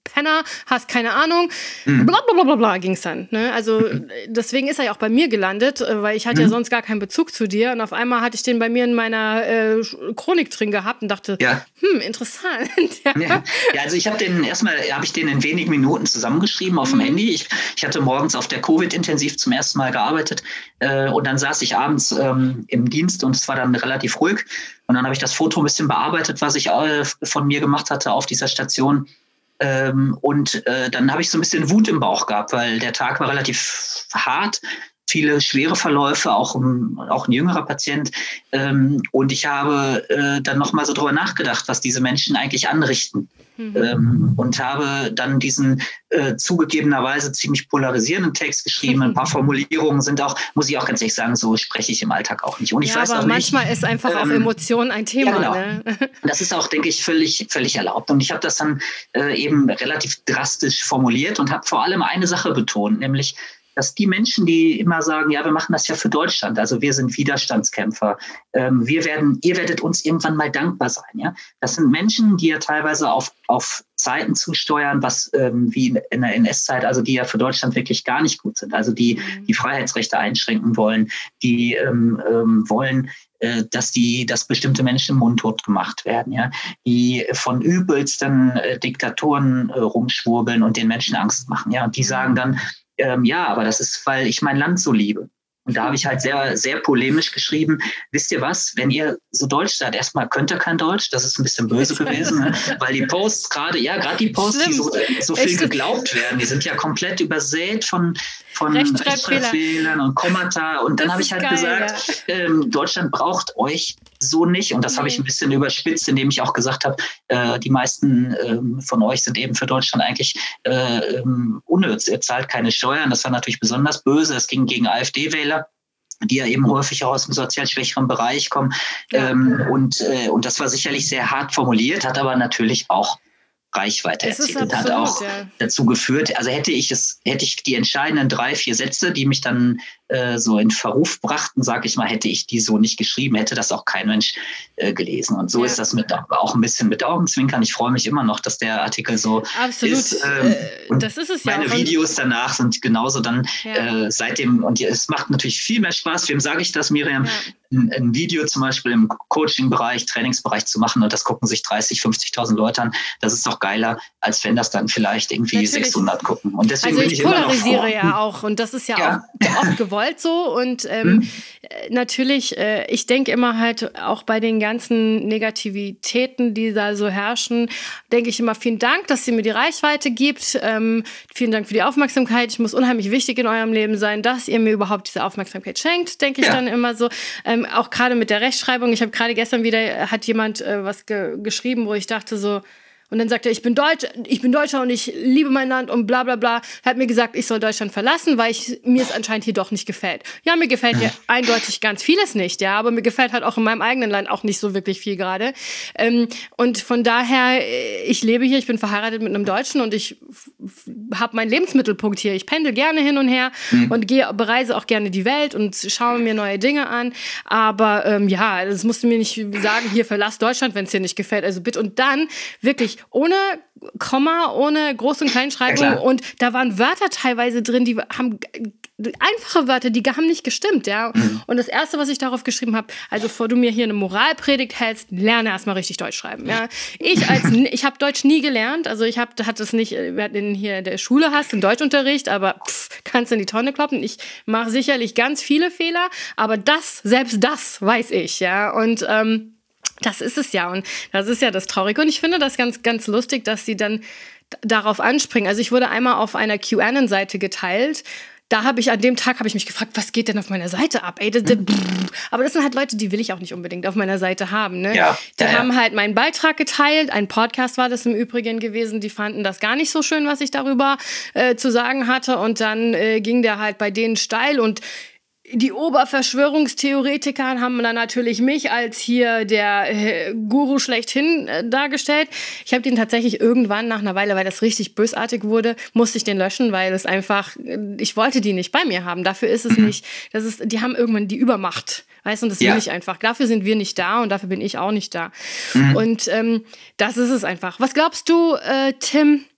Penner, hast keine Ahnung, Mhm. bla bla bla bla, bla ging es dann. Ne? Also deswegen ist er ja auch bei mir gelandet, äh, weil ich hatte ja Mhm. sonst gar keinen Bezug zu dir und auf einmal hatte ich den bei mir in meiner äh, Chronik drin gehabt und dachte, Ja. hm, interessant. ja. Ja, ja, also ich habe den erstmal, habe ich den in wenigen Minuten zusammengeschrieben auf dem Mhm. Handy. Ich, ich hatte morgens auf der Covid-Intensiv zum ersten Mal gearbeitet äh, und dann saß ich abends ähm, im Dienst und es war dann relativ ruhig. Und dann habe ich das Foto ein bisschen bearbeitet, was ich äh, von mir gemacht hatte auf dieser Station. Ähm, und äh, dann habe ich so ein bisschen Wut im Bauch gehabt, weil der Tag war relativ hart. Viele schwere Verläufe, auch, um, auch ein jüngerer Patient. Ähm, und ich habe äh, dann nochmal so drüber nachgedacht, was diese Menschen eigentlich anrichten. Mhm. Ähm, und habe dann diesen äh, zugegebenerweise ziemlich polarisierenden Text geschrieben. Ein paar Formulierungen sind auch, muss ich auch ganz ehrlich sagen, so spreche ich im Alltag auch nicht. Und ich Ja, weiß aber auch manchmal nicht, ist einfach auch ähm, Emotion ein Thema. ja, genau. Ne? Das ist auch, denke ich, völlig, völlig erlaubt. Und ich habe das dann äh, eben relativ drastisch formuliert und habe vor allem eine Sache betont, nämlich, dass die Menschen, die immer sagen, ja, wir machen das ja für Deutschland, also wir sind Widerstandskämpfer, ähm, wir werden, ihr werdet uns irgendwann mal dankbar sein. Ja? Das sind Menschen, die ja teilweise auf, auf Zeiten zusteuern, was ähm, wie in der N S-Zeit, also die ja für Deutschland wirklich gar nicht gut sind, also die die Freiheitsrechte einschränken wollen, die ähm, ähm, wollen, äh, dass die, dass bestimmte Menschen mundtot gemacht werden, ja, die von übelsten äh, Diktatoren äh, rumschwurbeln und den Menschen Angst machen, ja, und die sagen dann, ähm, ja, aber das ist, weil ich mein Land so liebe. Und da habe ich halt sehr, sehr polemisch geschrieben, wisst ihr was, wenn ihr so Deutsch seid, erstmal könnt ihr kein Deutsch, das ist ein bisschen böse gewesen, ne? Weil die Posts gerade, ja, gerade die Posts, Schlimm. die so, so viel geglaubt werden, die sind ja komplett übersät von, von Rechtschreibfehler. Rechtschreibfehlern und Kommata. Und dann Das habe ich ist halt geil, gesagt, ähm, Deutschland braucht euch so nicht. Und das habe ich Nee. ein bisschen überspitzt, indem ich auch gesagt habe, äh, die meisten ähm, von euch sind eben für Deutschland eigentlich äh, ähm, unnütz. Ihr zahlt keine Steuern. Das war natürlich besonders böse. Es ging gegen AfD-Wähler, die ja eben häufig auch aus dem sozial schwächeren Bereich kommen. Ja. Ähm, und, äh, und das war sicherlich sehr hart formuliert, hat aber natürlich auch Reichweite Es ist erzielt und hat absolut, auch ja. dazu geführt, also hätte ich es, hätte ich die entscheidenden drei, vier Sätze, die mich dann äh, so in Verruf brachten, sage ich mal, hätte ich die so nicht geschrieben, hätte das auch kein Mensch äh, gelesen. Und so Ja. ist das mit auch ein bisschen mit Augenzwinkern. Ich freue mich immer noch, dass der Artikel so Absolut. ist. Ähm, Äh, und das ist es ja meine auch. Und- Videos danach sind genauso dann Ja. äh, seitdem, und es macht natürlich viel mehr Spaß. Wem sage ich das, Miriam? Ja. Ein, ein Video zum Beispiel im Coaching-Bereich, Trainingsbereich zu machen und das gucken sich dreißig, fünfzigtausend Leute an. Das ist doch geiler, als wenn das dann vielleicht irgendwie Natürlich. sechshundert gucken. Und deswegen Also bin ich ich immer noch polarisiere froh. ja auch und das ist ja, Ja. auch oft gewollt so und ähm, Hm. äh, natürlich, äh, ich denke immer halt auch bei den ganzen Negativitäten, die da so herrschen, denke ich immer vielen Dank, dass ihr mir die Reichweite gibt, ähm, vielen Dank für die Aufmerksamkeit, ich muss unheimlich wichtig in eurem Leben sein, dass ihr mir überhaupt diese Aufmerksamkeit schenkt, denke ich Ja. dann immer so, ähm, auch gerade mit der Rechtschreibung, ich habe gerade gestern wieder, äh, hat jemand äh, was ge- geschrieben, wo ich dachte so, und dann sagt er, ich bin Deutsch, ich bin Deutscher und ich liebe mein Land und bla bla bla. Er hat mir gesagt, ich soll Deutschland verlassen, weil ich, mir es anscheinend hier doch nicht gefällt. Ja, mir gefällt hier eindeutig ganz vieles nicht, ja, aber mir gefällt halt auch in meinem eigenen Land auch nicht so wirklich viel gerade. Ähm, und von daher, äh, ich lebe hier, ich bin verheiratet mit einem Deutschen und ich habe meinen Lebensmittelpunkt hier. Ich pendel gerne hin und her Mhm. und gehe, bereise auch gerne die Welt und schaue mir neue Dinge an. Aber ähm, ja, das musst du mir nicht sagen, hier verlass Deutschland, wenn es dir nicht gefällt. Also bitte. Und dann wirklich ohne Komma, ohne Groß- und Kleinschreibung. Ja, klar. Und da waren Wörter teilweise drin, die haben einfache Wörter, die haben nicht gestimmt, ja. Mhm. Und das Erste, was ich darauf geschrieben habe, also bevor du mir hier eine Moralpredigt hältst, lerne erstmal richtig Deutsch schreiben, ja. Ich als, ich habe Deutsch nie gelernt, also ich habe, hatte es nicht, wir hatten hier in der Schule hast einen Deutschunterricht, aber pff, kannst in die Tonne kloppen. Ich mache sicherlich ganz viele Fehler, aber das, selbst das weiß ich, ja. Und ähm, das ist es ja und das ist ja das Traurige und ich finde das ganz, ganz lustig, dass sie dann d- darauf anspringen. Also ich wurde einmal auf einer QAnon-Seite geteilt. Da habe ich an dem Tag habe ich mich gefragt, was geht denn auf meiner Seite ab? Ey, das, das, aber das sind halt Leute, die will ich auch nicht unbedingt auf meiner Seite haben. Ne? Ja, die ja, ja. haben halt meinen Beitrag geteilt. Ein Podcast war das im Übrigen gewesen. Die fanden das gar nicht so schön, was ich darüber äh, zu sagen hatte. Und dann äh, ging der halt bei denen steil und die Oberverschwörungstheoretiker haben dann natürlich mich als hier der äh, Guru schlechthin äh, dargestellt. Ich habe den tatsächlich irgendwann nach einer Weile, weil das richtig bösartig wurde, musste ich den löschen, weil es einfach, äh, ich wollte die nicht bei mir haben. Dafür ist es nicht, das ist, die haben irgendwann die Übermacht. Weißt du, und das Ja. will ich einfach. Dafür sind wir nicht da und dafür bin ich auch nicht da. Mhm. Und ähm, das ist es einfach. Was glaubst du, äh, Tim?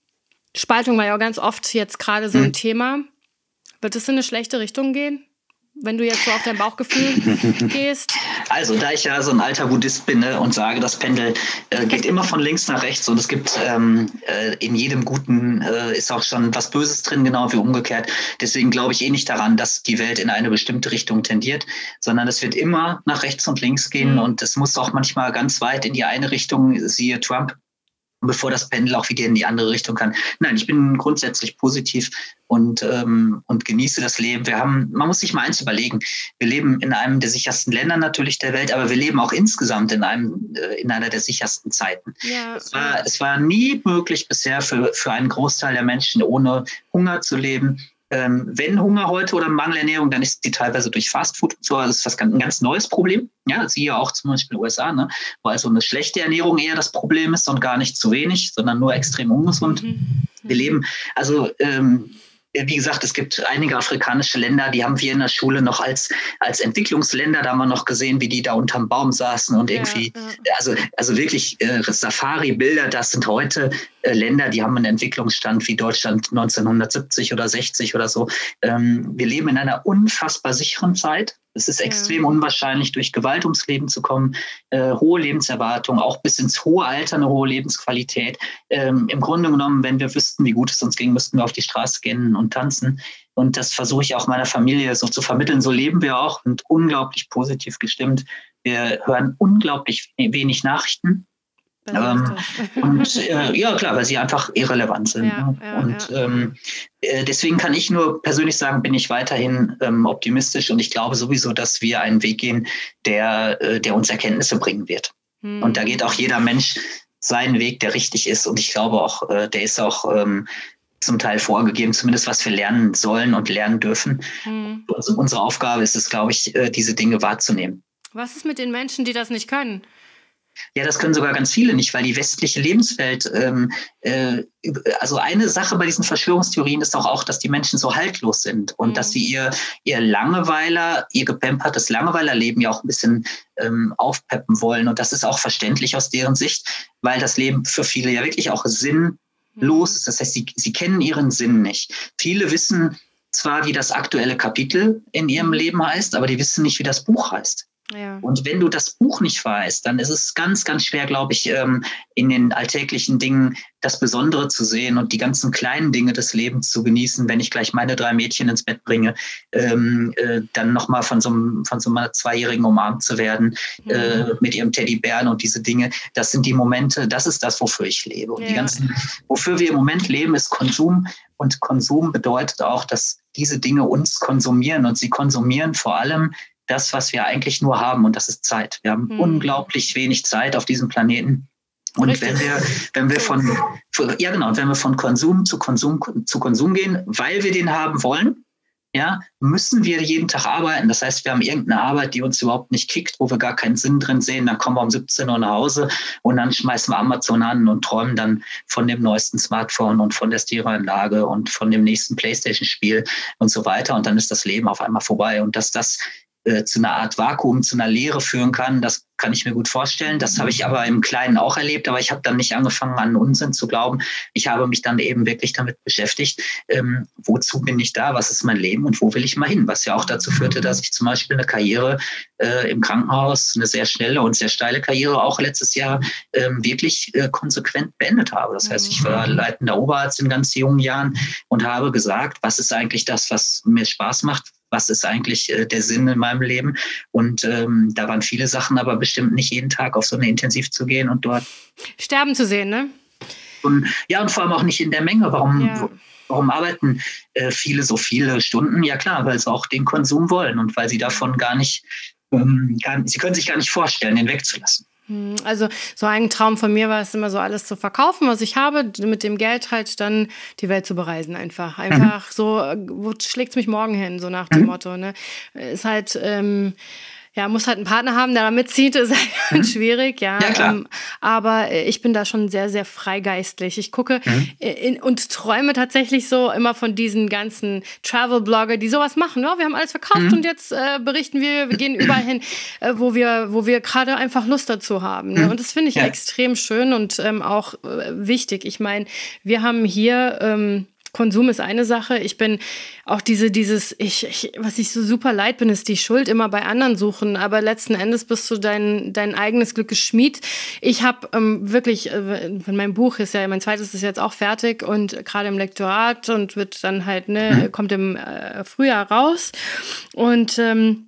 Spaltung war ja auch ganz oft jetzt gerade so Hm. ein Thema. Wird es in eine schlechte Richtung gehen, wenn du jetzt so auf dein Bauchgefühl gehst? Also, da ich ja so ein alter Buddhist bin, ne, und sage, das Pendel äh, geht immer von links nach rechts und es gibt ähm, äh, in jedem Guten äh, ist auch schon was Böses drin, genau wie umgekehrt. Deswegen glaube ich eh nicht daran, dass die Welt in eine bestimmte Richtung tendiert, sondern es wird immer nach rechts und links gehen Mhm. und es muss auch manchmal ganz weit in die eine Richtung, siehe Trump, bevor das Pendel auch wieder in die andere Richtung kann. Nein, ich bin grundsätzlich positiv und, ähm, und genieße das Leben. Wir haben, man muss sich mal eins überlegen. Wir leben in einem der sichersten Länder natürlich der Welt, aber wir leben auch insgesamt in einem, äh, in einer der sichersten Zeiten. Ja, Es war, ja. es war nie möglich bisher für, für einen Großteil der Menschen ohne Hunger zu leben. Ähm, wenn Hunger heute oder Mangelernährung, dann ist die teilweise durch Fastfood und so. Das ist was ganz, ein ganz neues Problem. Ja, siehe auch zum Beispiel in den U S A, ne? Wo also eine schlechte Ernährung eher das Problem ist und gar nicht zu wenig, sondern nur extrem ungesund. Mhm. Wir leben, also ähm, wie gesagt, es gibt einige afrikanische Länder, die haben wir in der Schule noch als, als Entwicklungsländer, da haben wir noch gesehen, wie die da unterm Baum saßen und Ja, irgendwie, ja. also, also wirklich äh, Safari-Bilder, das sind heute äh, Länder, die haben einen Entwicklungsstand wie Deutschland neunzehnhundertsiebzig oder sechzig oder so. Ähm, wir leben in einer unfassbar sicheren Zeit. Es ist extrem Ja. unwahrscheinlich, durch Gewalt ums Leben zu kommen, äh, hohe Lebenserwartung, auch bis ins hohe Alter eine hohe Lebensqualität. Ähm, Im Grunde genommen, wenn wir wüssten, wie gut es uns ging, müssten wir auf die Straße gehen und tanzen. Und das versuche ich auch meiner Familie so zu vermitteln. So leben wir auch und unglaublich positiv gestimmt. Wir hören unglaublich wenig Nachrichten. Ähm, und äh, ja, klar, weil sie einfach irrelevant sind. Ja, Ne? ja, und ja. ähm, äh, deswegen kann ich nur persönlich sagen, bin ich weiterhin ähm, optimistisch und ich glaube sowieso, dass wir einen Weg gehen, der, äh, der uns Erkenntnisse bringen wird. Hm. Und da geht auch jeder Mensch seinen Weg, der richtig ist. Und ich glaube auch, äh, der ist auch ähm, zum Teil vorgegeben, zumindest was wir lernen sollen und lernen dürfen. Hm. Also unsere Aufgabe ist es, glaube ich, äh, diese Dinge wahrzunehmen. Was ist mit den Menschen, die das nicht können? Ja, das können sogar ganz viele nicht, weil die westliche Lebenswelt, ähm, äh, also eine Sache bei diesen Verschwörungstheorien ist doch auch, dass die Menschen so haltlos sind und Mhm. dass sie ihr, ihr Langeweiler, ihr gepempertes Langeweilerleben ja auch ein bisschen ähm, aufpeppen wollen. Und das ist auch verständlich aus deren Sicht, weil das Leben für viele ja wirklich auch sinnlos ist. Das heißt, sie, sie kennen ihren Sinn nicht. Viele wissen zwar, wie das aktuelle Kapitel in ihrem Leben heißt, aber die wissen nicht, wie das Buch heißt. Ja. Und wenn du das Buch nicht weißt, dann ist es ganz, ganz schwer, glaube ich, in den alltäglichen Dingen das Besondere zu sehen und die ganzen kleinen Dinge des Lebens zu genießen. Wenn ich gleich meine drei Mädchen ins Bett bringe, ähm, äh, dann nochmal von so einem, von so einer Zweijährigen umarmt zu werden, mhm. äh, mit ihrem Teddybären und diese Dinge, das sind die Momente, das ist das, wofür ich lebe. Und Ja. die ganzen, wofür wir im Moment leben, ist Konsum. Und Konsum bedeutet auch, dass diese Dinge uns konsumieren und sie konsumieren vor allem das, was wir eigentlich nur haben, und das ist Zeit. Wir haben Hm. unglaublich wenig Zeit auf diesem Planeten. Und Richtig. wenn wir, wenn wir von, ja genau, wenn wir von Konsum zu Konsum zu Konsum gehen, weil wir den haben wollen, ja, müssen wir jeden Tag arbeiten. Das heißt, wir haben irgendeine Arbeit, die uns überhaupt nicht kickt, wo wir gar keinen Sinn drin sehen. Dann kommen wir um siebzehn Uhr nach Hause und dann schmeißen wir Amazon an und träumen dann von dem neuesten Smartphone und von der Stereoanlage und von dem nächsten PlayStation-Spiel und so weiter. Und dann ist das Leben auf einmal vorbei. Und dass das äh, zu einer Art Vakuum, zu einer Leere führen kann, das kann ich mir gut vorstellen. Das habe ich aber im Kleinen auch erlebt, aber ich habe dann nicht angefangen, an Unsinn zu glauben. Ich habe mich dann eben wirklich damit beschäftigt, ähm, wozu bin ich da, was ist mein Leben und wo will ich mal hin? Was ja auch dazu führte, dass ich zum Beispiel eine Karriere äh, im Krankenhaus, eine sehr schnelle und sehr steile Karriere auch letztes Jahr ähm, wirklich äh, konsequent beendet habe. Das heißt, ich war leitender Oberarzt in ganz jungen Jahren und habe gesagt, was ist eigentlich das, was mir Spaß macht? Was ist eigentlich äh, der Sinn in meinem Leben? Und ähm, da waren viele Sachen, aber bestimmt nicht jeden Tag auf so eine Intensiv zu gehen und dort sterben zu sehen, ne? Und, ja, und vor allem auch nicht in der Menge. Warum, Ja. warum arbeiten äh, viele so viele Stunden? Ja klar, weil sie auch den Konsum wollen und weil sie davon gar nicht, ähm, gar, sie können sich gar nicht vorstellen, den wegzulassen. Also so ein Traum von mir war es immer so, alles zu verkaufen, was ich habe, mit dem Geld halt dann die Welt zu bereisen einfach. Einfach mhm. so, wo schlägt es mich morgen hin, so nach dem mhm. Motto. Ne? Ist halt, ähm, ja, muss halt einen Partner haben, der da mitzieht, ist halt mhm. schwierig, ja. ja klar. Ähm, aber ich bin da schon sehr, sehr freigeistlich. Ich gucke mhm. in, und träume tatsächlich so immer von diesen ganzen Travel-Blogger, die sowas machen. Ja, wir haben alles verkauft mhm. und jetzt äh, berichten wir, wir gehen überall hin, äh, wo wir, wo wir gerade einfach Lust dazu haben. Ne? Mhm. Und das finde ich ja. extrem schön und ähm, auch äh, wichtig. Ich meine, wir haben hier ähm, Konsum ist eine Sache. Ich bin auch diese, dieses, ich, ich, was ich so super leid bin, ist die Schuld immer bei anderen suchen. Aber letzten Endes bist du dein, dein eigenes Glückes Schmied. Ich habe ähm, wirklich, äh, mein Buch ist ja, mein zweites ist jetzt auch fertig und gerade im Lektorat und wird dann halt, ne, mhm. kommt im äh, Frühjahr raus. Und ähm,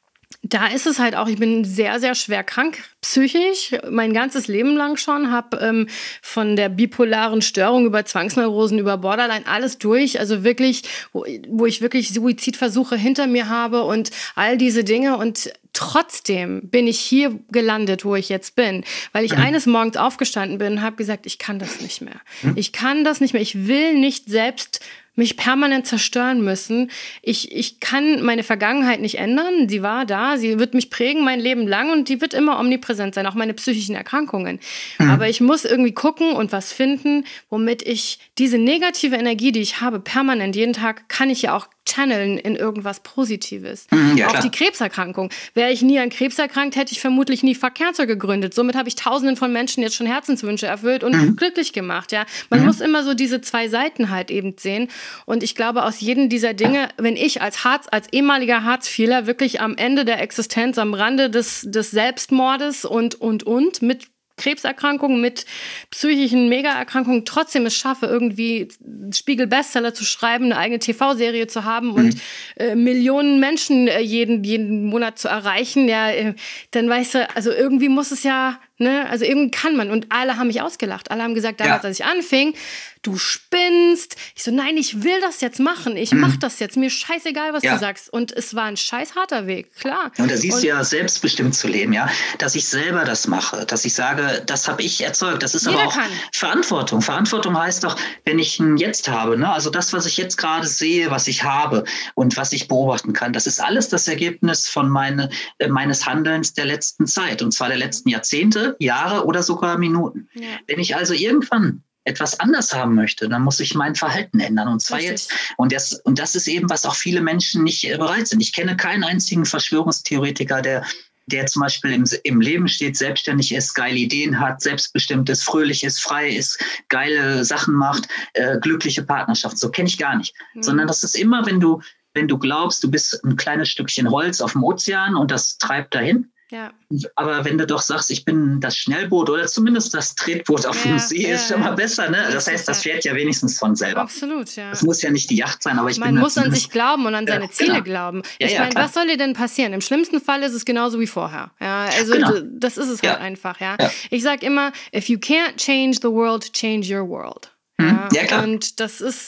da ist es halt auch, ich bin sehr, sehr schwer krank, psychisch, mein ganzes Leben lang schon, habe ähm, von der bipolaren Störung über Zwangsneurosen, über Borderline, alles durch, also wirklich, wo, wo ich wirklich Suizidversuche hinter mir habe und all diese Dinge und trotzdem bin ich hier gelandet, wo ich jetzt bin, weil ich mhm. eines Morgens aufgestanden bin und habe gesagt, ich kann das nicht mehr. Mhm. Ich kann das nicht mehr, ich will nicht selbst mich permanent zerstören müssen. Ich, ich kann meine Vergangenheit nicht ändern. Sie war da, sie wird mich prägen mein Leben lang und die wird immer omnipräsent sein, auch meine psychischen Erkrankungen. Mhm. Aber ich muss irgendwie gucken und was finden, womit ich diese negative Energie, die ich habe, permanent jeden Tag, kann ich ja auch channeln in irgendwas Positives. Mhm, ja, auch klar. Die Krebserkrankung. Wäre ich nie an Krebs erkrankt, hätte ich vermutlich nie Fuck Cancer gegründet. Somit habe ich Tausenden von Menschen jetzt schon Herzenswünsche erfüllt und mhm. glücklich gemacht. Ja, Man mhm. muss immer so diese zwei Seiten halt eben sehen. Und ich glaube, aus jedem dieser Dinge, wenn ich als Harz, als ehemaliger Hartz-Vierler wirklich am Ende der Existenz, am Rande des, des Selbstmordes und, und, und mit Krebserkrankungen, mit psychischen Megaerkrankungen trotzdem es schaffe, irgendwie Spiegel-Bestseller zu schreiben, eine eigene T V-Serie zu haben mhm. und äh, Millionen Menschen äh, jeden, jeden Monat zu erreichen, ja, äh, dann weißt du, also irgendwie muss es ja, ne, also irgendwie kann man. Und alle haben mich ausgelacht. Alle haben gesagt, damals, ja. als ich anfing, du spinnst. Ich so, nein, ich will das jetzt machen. Ich mhm. mach das jetzt. Mir scheißegal, was ja. du sagst. Und es war ein scheiß harter Weg, klar. Und da siehst und, du ja, selbstbestimmt zu leben, ja. Dass ich selber das mache. Dass ich sage, das habe ich erzeugt. Das ist aber auch kann. Verantwortung. Verantwortung heißt doch, wenn ich ein Jetzt habe, ne? Also das, was ich jetzt gerade sehe, was ich habe und was ich beobachten kann, das ist alles das Ergebnis von meine, äh, meines Handelns der letzten Zeit. Und zwar der letzten Jahrzehnte, Jahre oder sogar Minuten. Ja. Wenn ich also irgendwann etwas anders haben möchte, dann muss ich mein Verhalten ändern. Und zwar Richtig. jetzt. Und das, und das ist eben, was auch viele Menschen nicht bereit sind. Ich kenne keinen einzigen Verschwörungstheoretiker, der, der zum Beispiel im, im Leben steht, selbstständig ist, geile Ideen hat, selbstbestimmt ist, fröhlich ist, frei ist, geile Sachen macht, äh, glückliche Partnerschaft. So kenne ich gar nicht. Mhm. Sondern das ist immer, wenn du, wenn du glaubst, du bist ein kleines Stückchen Holz auf dem Ozean und das treibt dahin. Ja. Aber wenn du doch sagst, ich bin das Schnellboot oder zumindest das Tretboot auf ja, dem See, ja, ist schon mal besser, ne? Das heißt, das fährt ja wenigstens von selber. Absolut, ja. Es muss ja nicht die Yacht sein, aber ich Man bin... Man muss an sich glauben und an seine ja, Ziele genau. glauben. Ja, ich ja, meine, was soll dir denn passieren? Im schlimmsten Fall ist es genauso wie vorher. Ja, also genau. das ist es halt ja. einfach, ja. ja. Ich sag immer, if you can't change the world, change your world. Ja, ja, klar. Und das ist,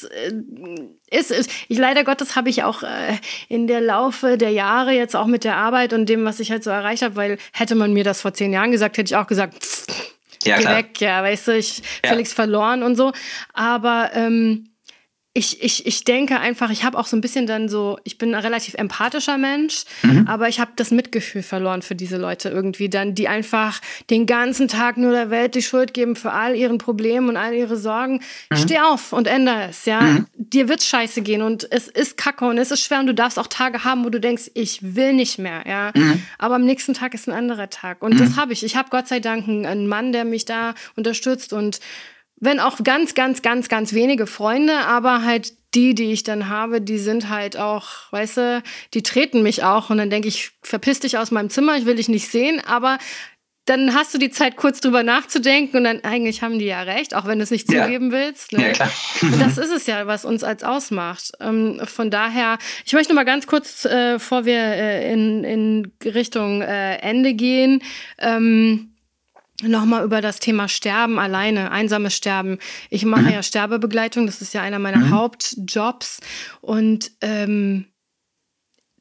ist, ist ich leider Gottes habe ich auch äh, in der Laufe der Jahre jetzt auch mit der Arbeit und dem, was ich halt so erreicht habe, weil hätte man mir das vor zehn Jahren gesagt, hätte ich auch gesagt, pff, ja, geh klar. weg, ja, weißt du, ich ja. völlig verloren und so. Aber ähm, Ich, ich, ich denke einfach, ich habe auch so ein bisschen dann so, ich bin ein relativ empathischer Mensch, mhm. aber ich habe das Mitgefühl verloren für diese Leute irgendwie dann, die einfach den ganzen Tag nur der Welt die Schuld geben für all ihren Problemen und all ihre Sorgen. Mhm. Steh auf und ändere es, ja. Mhm. Dir wird's scheiße gehen und es ist kacke und es ist schwer und du darfst auch Tage haben, wo du denkst, ich will nicht mehr, ja. Mhm. Aber am nächsten Tag ist ein anderer Tag und mhm. das habe ich. Ich habe Gott sei Dank einen Mann, der mich da unterstützt und wenn auch ganz, ganz, ganz, ganz wenige Freunde, aber halt die, die ich dann habe, die sind halt auch, weißt du, die treten mich auch und dann denke ich, verpiss dich aus meinem Zimmer, ich will dich nicht sehen, aber dann hast du die Zeit, kurz drüber nachzudenken und dann eigentlich haben die ja recht, auch wenn du es nicht ja. zugeben willst. Ne? Ja, klar. Und das ist es ja, was uns als ausmacht. Ähm, von daher, ich möchte noch mal ganz kurz, äh, bevor wir äh, in, in Richtung äh, Ende gehen, ähm, nochmal über das Thema Sterben alleine, einsames Sterben. Ich mache mhm. ja Sterbebegleitung, das ist ja einer meiner mhm. Hauptjobs. Und ähm,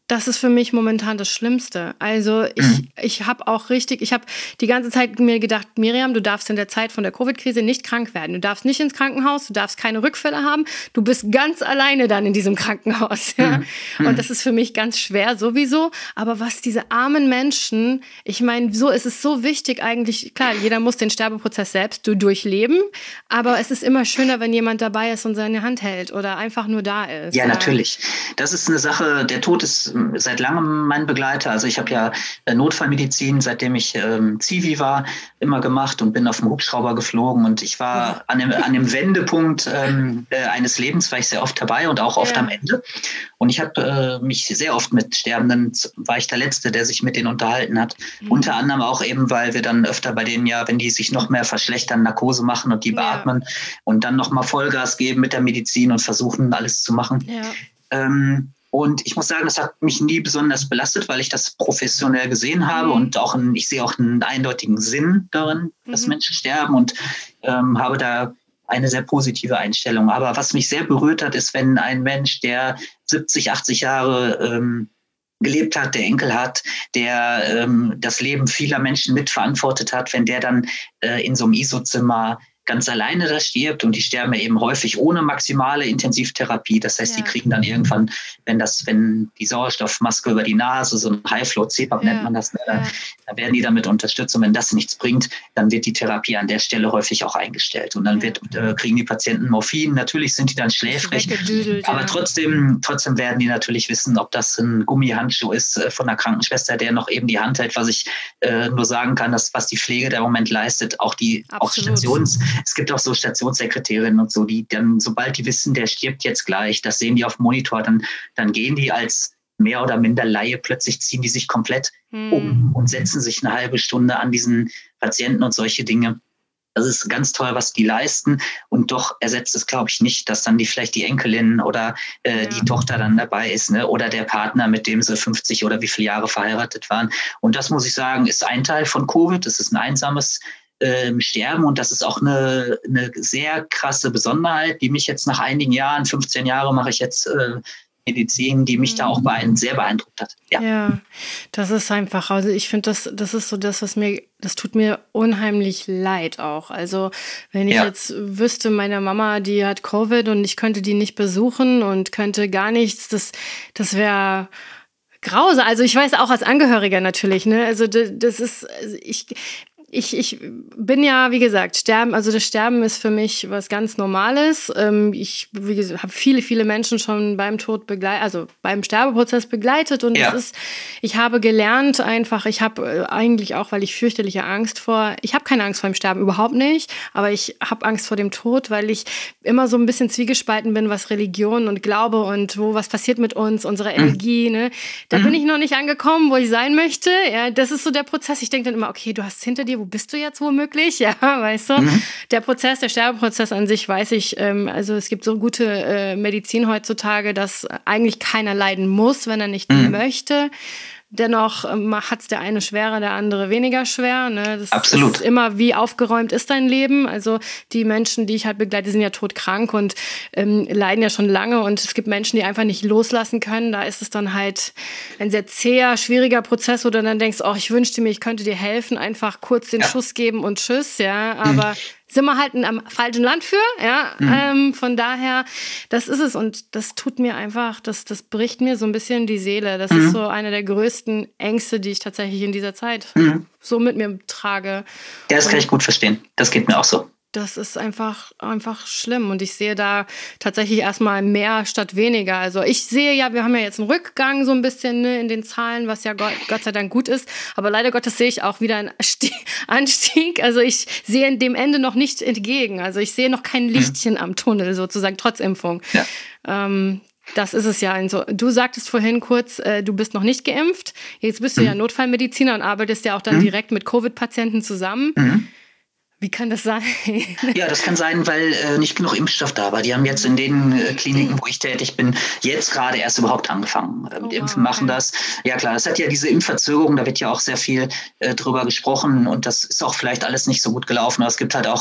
das ist für mich momentan das Schlimmste. Also ich, Mhm. ich habe auch richtig, ich habe die ganze Zeit mir gedacht, Miriam, du darfst in der Zeit von der Covid-Krise nicht krank werden. Du darfst nicht ins Krankenhaus, du darfst keine Rückfälle haben. Du bist ganz alleine dann in diesem Krankenhaus. Ja? Mhm. Und das ist für mich ganz schwer sowieso. Aber was diese armen Menschen, ich meine, so ist es so wichtig eigentlich, klar, jeder muss den Sterbeprozess selbst durchleben, aber es ist immer schöner, wenn jemand dabei ist und seine Hand hält oder einfach nur da ist. Ja, natürlich. Das ist eine Sache, der Tod ist seit langem mein Begleiter. Also ich habe ja Notfallmedizin, seitdem ich ähm, Zivi war, immer gemacht und bin auf dem Hubschrauber geflogen. Und ich war an dem, an dem Wendepunkt ähm, äh, eines Lebens, war ich sehr oft dabei und auch oft Ja. am Ende. Und ich habe äh, mich sehr oft mit Sterbenden, war ich der Letzte, der sich mit denen unterhalten hat. Mhm. Unter anderem auch eben, weil wir dann öfter bei denen ja, wenn die sich noch mehr verschlechtern, Narkose machen und die Ja. beatmen und dann nochmal Vollgas geben mit der Medizin und versuchen, alles zu machen. Ja. Ähm, und ich muss sagen, das hat mich nie besonders belastet, weil ich das professionell gesehen habe Mhm. und auch ein, ich sehe auch einen eindeutigen Sinn darin, dass Mhm. Menschen sterben und ähm, habe da eine sehr positive Einstellung. Aber was mich sehr berührt hat, ist, wenn ein Mensch, der siebzig, achtzig Jahre ähm, gelebt hat, der Enkel hat, der ähm, das Leben vieler Menschen mitverantwortet hat, wenn der dann äh, in so einem I S O-Zimmer ganz alleine da stirbt und die sterben ja eben häufig ohne maximale Intensivtherapie. Das heißt, Ja. die kriegen dann irgendwann, wenn das, wenn die Sauerstoffmaske über die Nase, so ein High-Flow-C PAP Ja. nennt man das, ne, Ja. da werden die damit unterstützt und wenn das nichts bringt, dann wird die Therapie an der Stelle häufig auch eingestellt und dann Ja. wird, äh, kriegen die Patienten Morphin. Natürlich sind die dann schläfrig, Weggedüdelt, aber ja. trotzdem, trotzdem werden die natürlich wissen, ob das ein Gummihandschuh ist äh, von der Krankenschwester, der noch eben die Hand hält, was ich äh, nur sagen kann, dass was die Pflege da im Moment leistet, auch die auch Absolut. Stations, es gibt auch so Stationssekretärinnen und so, die dann, sobald die wissen, der stirbt jetzt gleich, das sehen die auf dem Monitor, dann, dann gehen die als mehr oder minder Laie, plötzlich ziehen die sich komplett Hm. um und setzen sich eine halbe Stunde an diesen Patienten und solche Dinge. Das ist ganz toll, was die leisten. Und doch ersetzt es, glaube ich, nicht, dass dann die vielleicht die Enkelin oder äh, Ja. die Tochter dann dabei ist, ne? Oder der Partner, mit dem sie fünfzig oder wie viele Jahre verheiratet waren. Und das, muss ich sagen, ist ein Teil von Covid. Es ist ein einsames ähm, Sterben und das ist auch eine, eine sehr krasse Besonderheit, die mich jetzt nach einigen Jahren, fünfzehn Jahre mache ich jetzt äh, Medizin, die mich da auch beein- sehr beeindruckt hat. Ja. Ja, das ist einfach, also ich finde, das, das ist so das, was mir, das tut mir unheimlich leid auch. Also wenn ich Ja. jetzt wüsste, meine Mama, die hat Covid und ich könnte die nicht besuchen und könnte gar nichts, das, das wäre grausam. Also ich weiß auch als Angehöriger natürlich, ne, also das, das ist, also ich, Ich, ich bin ja, wie gesagt, Sterben, also das Sterben ist für mich was ganz Normales. Ähm, ich, wie gesagt, habe viele, viele Menschen schon beim Tod begleitet, also beim Sterbeprozess begleitet und Ja. es ist, ich habe gelernt einfach, ich habe äh, eigentlich auch, weil ich fürchterliche Angst vor, ich habe keine Angst vor dem Sterben, überhaupt nicht, aber ich habe Angst vor dem Tod, weil ich immer so ein bisschen zwiegespalten bin, was Religion und Glaube und wo, was passiert mit uns, unsere Energie, ne? Da bin ich noch nicht angekommen, wo ich sein möchte. Ja, das ist so der Prozess. Ich denke dann immer, okay, du hast es hinter dir, wo bist du jetzt womöglich? Ja, weißt du? Mhm. Der Prozess, der Sterbeprozess an sich, weiß ich, ähm, also es gibt so gute äh, Medizin heutzutage, dass eigentlich keiner leiden muss, wenn er nicht Mhm. möchte. Dennoch ähm, hat es der eine schwerer, der andere weniger schwer. Ne? Das Absolut. ist immer, wie aufgeräumt ist dein Leben. Also die Menschen, die ich halt begleite, sind ja todkrank und ähm, leiden ja schon lange. Und es gibt Menschen, die einfach nicht loslassen können. Da ist es dann halt ein sehr zäher, schwieriger Prozess, wo du dann denkst, oh, ich wünschte mir, ich könnte dir helfen, einfach kurz den Ja. Schuss geben und tschüss. Ja, aber sind wir halt in am falschen Land für, ja, Mhm. ähm, von daher, das ist es und das tut mir einfach, das, das bricht mir so ein bisschen die Seele, das Mhm. ist so eine der größten Ängste, die ich tatsächlich in dieser Zeit Mhm. so mit mir trage. Ja, das kann ich gut verstehen. Das geht mir auch so. Das ist einfach, einfach schlimm und ich sehe da tatsächlich erstmal mehr statt weniger. Also ich sehe ja, wir haben ja jetzt einen Rückgang so ein bisschen, ne, in den Zahlen, was ja Gott, Gott sei Dank gut ist. Aber leider Gottes sehe ich auch wieder einen Asti- Anstieg. Also ich sehe dem Ende noch nicht entgegen. Also ich sehe noch kein Lichtchen am Tunnel sozusagen, trotz Impfung. Ja. Ähm, das ist es ja. Also, du sagtest vorhin kurz, äh, du bist noch nicht geimpft. Jetzt bist du ja Notfallmediziner und arbeitest ja auch dann Mhm. direkt mit Covid-Patienten zusammen. Mhm. Wie kann das sein? Ja, das kann sein, weil äh, nicht genug Impfstoff da war. Die haben jetzt in den äh, Kliniken, wo ich tätig bin, jetzt gerade erst überhaupt angefangen äh, mit Oh, Impfen, wow, machen okay. das. Ja klar, das hat ja diese Impfverzögerung, da wird ja auch sehr viel äh, drüber gesprochen und das ist auch vielleicht alles nicht so gut gelaufen. Aber es gibt halt auch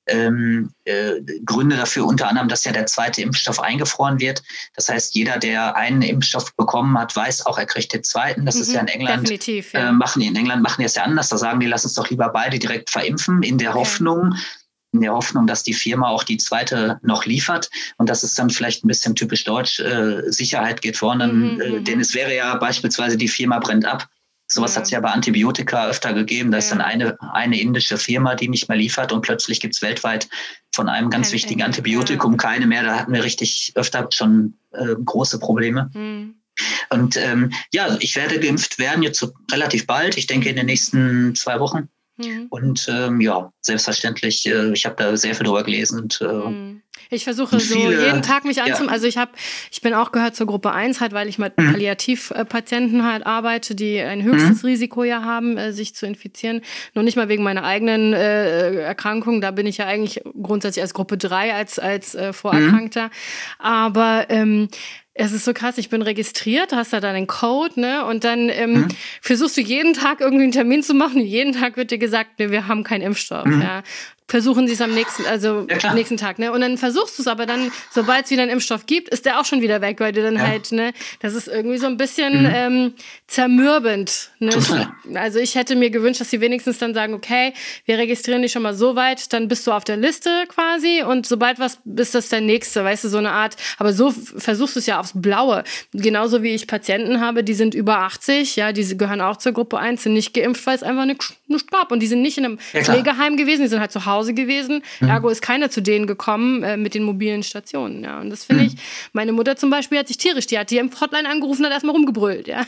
ähm, äh, Gründe dafür, unter anderem, dass ja der zweite Impfstoff eingefroren wird. Das heißt, jeder, der einen Impfstoff bekommen hat, weiß auch, er kriegt den zweiten. Das Mhm, ist ja in England, definitiv, ja. äh, machen die in England machen die es ja anders. Da sagen die, lass uns doch lieber beide direkt verimpfen, in der Okay. Hoffnung, in der Hoffnung, dass die Firma auch die zweite noch liefert. Und das ist dann vielleicht ein bisschen typisch deutsch. Äh, Sicherheit geht vorne, Mhm, äh, mhm. denn es wäre ja beispielsweise, die Firma brennt ab. Sowas Ja. hat es ja bei Antibiotika öfter gegeben. Da ist Ja. dann eine, eine indische Firma, die nicht mehr liefert und plötzlich gibt es weltweit von einem ganz Kein wichtigen Ende, Antibiotikum ja. keine mehr. Da hatten wir richtig öfter schon äh, große Probleme. Mhm. Und ähm, ja, ich werde geimpft werden, jetzt so relativ bald. Ich denke in den nächsten zwei Wochen. Mhm. Und ähm, ja, selbstverständlich, äh, ich habe da sehr viel drüber gelesen. Und, äh, Mhm. Ich versuche und so viele- jeden Tag mich ja. anzumelden. Also ich habe, ich bin auch gehört zur Gruppe eins halt, weil ich mit Mhm. Palliativpatienten halt arbeite, die ein höchstes Mhm. Risiko ja haben, äh, sich zu infizieren. Nur nicht mal wegen meiner eigenen äh, Erkrankung. Da bin ich ja eigentlich grundsätzlich als Gruppe drei als, als äh, Vorerkrankter. Aber ähm, es ist so krass, ich bin registriert, hast da deinen Code, ne? Und dann ähm, Mhm. versuchst du jeden Tag irgendwie einen Termin zu machen. Und jeden Tag wird dir gesagt, ne, wir haben keinen Impfstoff. Mhm. Ja. Versuchen sie es am nächsten, also Ja, klar. nächsten Tag, ne? Und dann versuchst du es, aber dann, sobald es wieder einen Impfstoff gibt, ist der auch schon wieder weg, weil du dann Ja. halt, ne, das ist irgendwie so ein bisschen Mhm. ähm, zermürbend. Ne? Total. Also ich hätte mir gewünscht, dass sie wenigstens dann sagen, okay, wir registrieren dich schon mal so weit, dann bist du auf der Liste quasi und sobald was, ist das der nächste, weißt du, so eine Art, aber so f- versuchst du es ja aufs Blaue. Genauso wie ich Patienten habe, die sind über achtzig, ja, die gehören auch zur Gruppe eins, sind nicht geimpft, weil es einfach nichts gab und die sind nicht in einem Ja, klar. Pflegeheim gewesen, die sind halt zu Hause gewesen, Mhm. ergo ist keiner zu denen gekommen äh, mit den mobilen Stationen, ja, und das finde Mhm. ich, meine Mutter zum Beispiel hat sich tierisch, die hat die Hotline angerufen und hat erstmal rumgebrüllt, ja.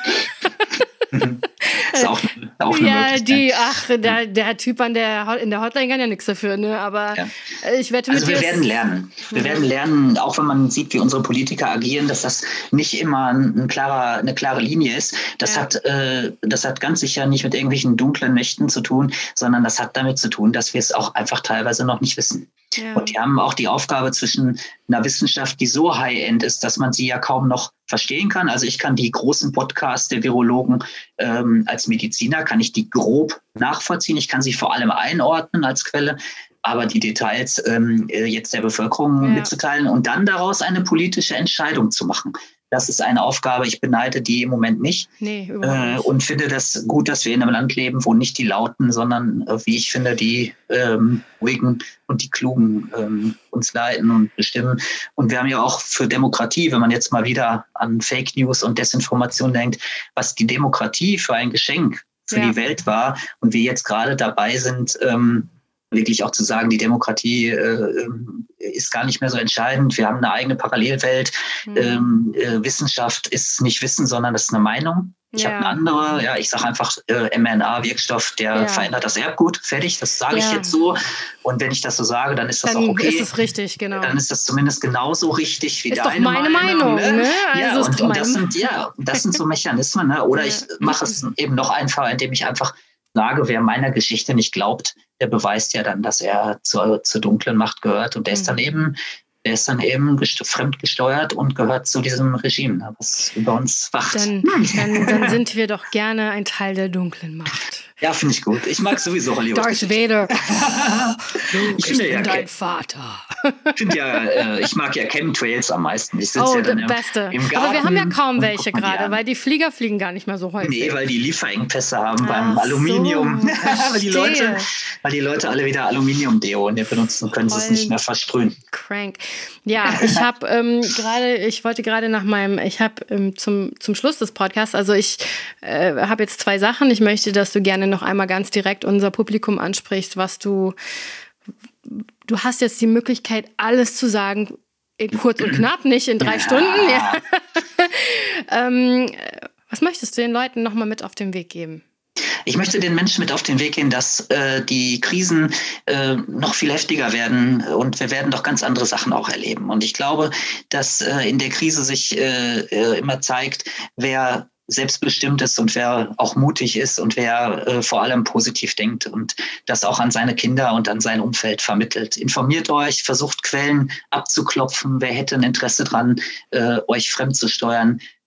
Ist auch, auch eine Ja, Möglichkeit. die, ach, der, der Typ an der, Hot- in der Hotline kann ja nichts dafür, ne? Aber Ja. äh, ich wette mit Also dir. wir es- werden lernen. Wir Mhm. werden lernen, auch wenn man sieht, wie unsere Politiker agieren, dass das nicht immer ein, ein klarer, eine klare Linie ist. Das, Ja. hat, äh, das hat ganz sicher nicht mit irgendwelchen dunklen Mächten zu tun, sondern das hat damit zu tun, dass wir es auch einfach teilweise noch nicht wissen. Ja. Und die haben auch die Aufgabe zwischen einer Wissenschaft, die so high-end ist, dass man sie ja kaum noch verstehen kann. Also ich kann die großen Podcasts der Virologen ähm, als Mediziner, kann ich die grob nachvollziehen. Ich kann sie vor allem einordnen als Quelle. Aber die Details ähm, äh, jetzt der Bevölkerung Ja. mitzuteilen und dann daraus eine politische Entscheidung zu machen, das ist eine Aufgabe, ich beneide die im Moment nicht. Nee, überhaupt Äh, nicht. und finde das gut, dass wir in einem Land leben, wo nicht die Lauten, sondern äh, wie ich finde, die ähm, Ruhigen und die Klugen ähm, uns leiten und bestimmen. Und wir haben ja auch für Demokratie, wenn man jetzt mal wieder an Fake News und Desinformation denkt, was die Demokratie für ein Geschenk für Ja. die Welt war und wir jetzt gerade dabei sind, ähm, wirklich auch zu sagen, die Demokratie äh, ist gar nicht mehr so entscheidend. Wir haben eine eigene Parallelwelt. Mhm. Ähm, äh, Wissenschaft ist nicht Wissen, sondern das ist eine Meinung. Ich Ja. habe eine andere, ja, ich sage einfach äh, M R N A-Wirkstoff, der Ja. verändert das Erbgut. Fertig, das sage ich Ja. jetzt so. Und wenn ich das so sage, dann ist das Dann auch okay. ist es richtig, genau. Dann ist das zumindest genauso richtig wie Ist doch deine meine Meinung, ne? Ja, Also ist und, doch und das meine- sind, ja, das sind so Mechanismen, ne? Oder Ja. ich mache es eben noch einfacher, indem ich einfach sage, wer meiner Geschichte nicht glaubt, der beweist ja dann, dass er zur, zur dunklen Macht gehört. Und der ist dann Mhm. eben, der ist dann eben gest- fremdgesteuert und gehört zu diesem Regime, ne, was über uns wacht. Dann, dann, dann sind wir doch gerne ein Teil der dunklen Macht. Ja, finde ich gut. Ich mag sowieso Hollywood. Darth Vader. Luke, Ich ich, finde bin ja, dein Ke- Vater. Ich, finde ja, äh, ich mag ja Chemtrails am meisten. Ich sitze Oh, ja der dann im, Beste. im Garten. Aber wir haben ja kaum und welche guck mal die gerade, an. weil die Flieger fliegen gar nicht mehr so häufig. Nee, weil die Lieferengpässe haben beim Ach Aluminium. so, weil, die Leute, verstehe. weil die Leute alle wieder Aluminium-Deo benutzen, können sie es Voll. nicht mehr versprühen. Crank. Ja, ich habe ähm, gerade, ich wollte gerade nach meinem, ich habe ähm, zum, zum Schluss des Podcasts, also ich äh, habe jetzt zwei Sachen. Ich möchte, dass du gerne noch einmal ganz direkt unser Publikum ansprichst, was du, du hast jetzt die Möglichkeit, alles zu sagen, äh, kurz und knapp, nicht in drei Stunden. Ja. ähm, was möchtest du den Leuten nochmal mit auf den Weg geben? Ich möchte den Menschen mit auf den Weg gehen, dass äh, die Krisen äh, noch viel heftiger werden und wir werden doch ganz andere Sachen auch erleben. Und ich glaube, dass äh, in der Krise sich äh, äh, immer zeigt, wer selbstbestimmt ist und wer auch mutig ist und wer äh, vor allem positiv denkt und das auch an seine Kinder und an sein Umfeld vermittelt. Informiert euch, versucht Quellen abzuklopfen, wer hätte ein Interesse dran, äh, euch fremd zu steuern.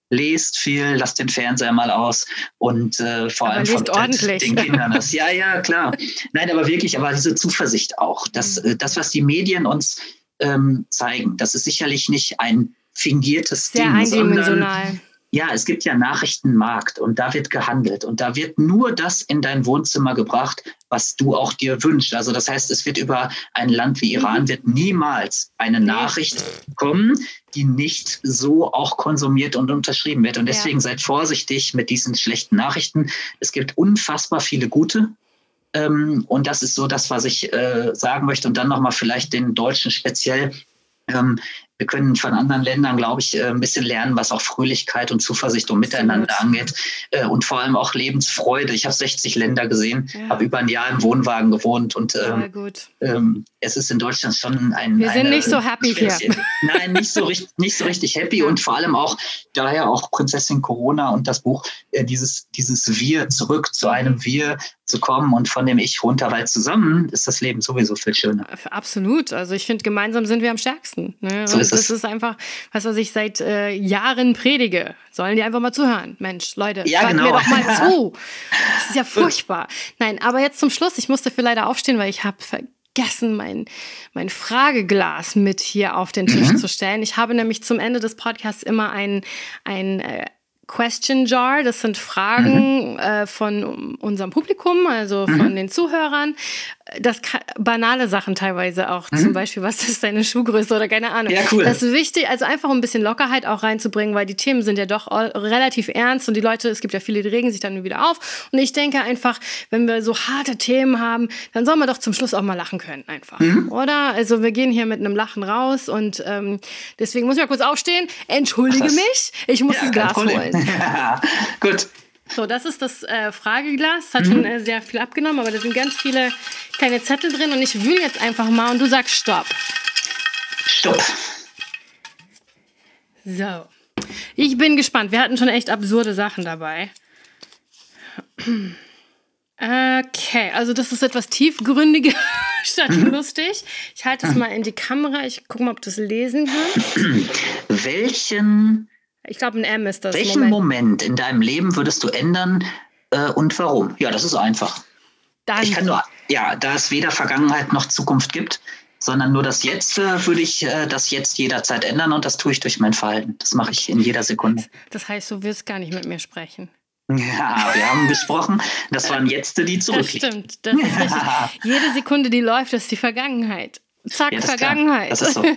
lest viel, lasst den Fernseher mal aus und äh, vor aber allem vermittelt den Kindern das. Ja, ja, klar. Nein, aber wirklich, aber diese Zuversicht auch. Das, mhm. das was die Medien uns ähm, zeigen, das ist sicherlich nicht ein fingiertes Sehr Ding, eindimensional. Sondern ja, es gibt ja Nachrichtenmarkt und da wird gehandelt und da wird nur das in dein Wohnzimmer gebracht, was du auch dir wünschst. Also das heißt, es wird über ein Land wie Iran wird niemals eine Nachricht kommen, die nicht so auch konsumiert und unterschrieben wird. Und deswegen ja. seid vorsichtig mit diesen schlechten Nachrichten. Es gibt unfassbar viele gute. Ähm, und das ist so das, was ich äh, sagen möchte. Und dann nochmal vielleicht den Deutschen speziell. Ähm, Wir können von anderen Ländern, glaube ich, ein bisschen lernen, was auch Fröhlichkeit und Zuversicht und Miteinander angeht. Und vor allem auch Lebensfreude. Ich habe sechzig Länder gesehen, ja. habe über ein Jahr im Wohnwagen gewohnt. Und ähm, ähm, es ist in Deutschland schon ein... Wir sind eine, nicht so happy hier. Nein, nicht so, richtig, nicht so richtig happy. Ja. Und vor allem auch, daher auch Prinzessin Corona und das Buch, äh, dieses, dieses Wir zurück zu einem Wir zu kommen und von dem Ich runter, weil zusammen ist das Leben sowieso viel schöner. Absolut. Also ich finde, gemeinsam sind wir am stärksten. Ne? So ist das es. ist einfach, was, was ich seit äh, Jahren predige. Sollen die einfach mal zuhören. Mensch, Leute, ja, hört genau. mir doch mal zu. Das ist ja furchtbar. Nein, aber jetzt zum Schluss, ich musste für leider aufstehen, weil ich habe vergessen, mein, mein Frageglas mit hier auf den Tisch mhm. zu stellen. Ich habe nämlich zum Ende des Podcasts immer ein, ein äh, Question Jar, das sind Fragen mhm. äh, von unserem Publikum, also mhm. von den Zuhörern. Das kann, banale Sachen teilweise auch, mhm. zum Beispiel, was ist deine Schuhgröße oder keine Ahnung. Ja, cool. Das ist wichtig, also einfach um ein bisschen Lockerheit auch reinzubringen, weil die Themen sind ja doch relativ ernst und die Leute, es gibt ja viele, die regen sich dann wieder auf. Und ich denke einfach, wenn wir so harte Themen haben, dann sollen wir doch zum Schluss auch mal lachen können einfach, mhm. oder? Also wir gehen hier mit einem Lachen raus und ähm, deswegen muss ich mal kurz aufstehen. Entschuldige Ach, mich, ich muss ja, das Glas holen. Ja, gut. So, das ist das äh, Frageglas. Das hat mhm. schon äh, sehr viel abgenommen, aber da sind ganz viele kleine Zettel drin und ich wühle jetzt einfach mal und du sagst Stopp. Stopp. So. Ich bin gespannt. Wir hatten schon echt absurde Sachen dabei. Okay, also das ist etwas tiefgründiger statt mhm. lustig. Ich halte es mal in die Kamera. Ich gucke mal, ob du es lesen kannst. Welchen... Ich glaube, ein M ist das. Welchen Moment. Moment in deinem Leben würdest du ändern äh, und warum? Ja, das ist einfach. Danke. Ich kann nur, ja, da es weder Vergangenheit noch Zukunft gibt, sondern nur das Jetzt, äh, würde ich äh, das Jetzt jederzeit ändern und das tue ich durch mein Verhalten. Das mache ich in jeder Sekunde. Das heißt, du willst gar nicht mit mir sprechen. Ja, wir haben gesprochen, das waren Jetzte, die zurückliegen. Das stimmt, das ist richtig. Jede Sekunde, die läuft, ist die Vergangenheit. Zack, ja, Vergangenheit. Das ist so.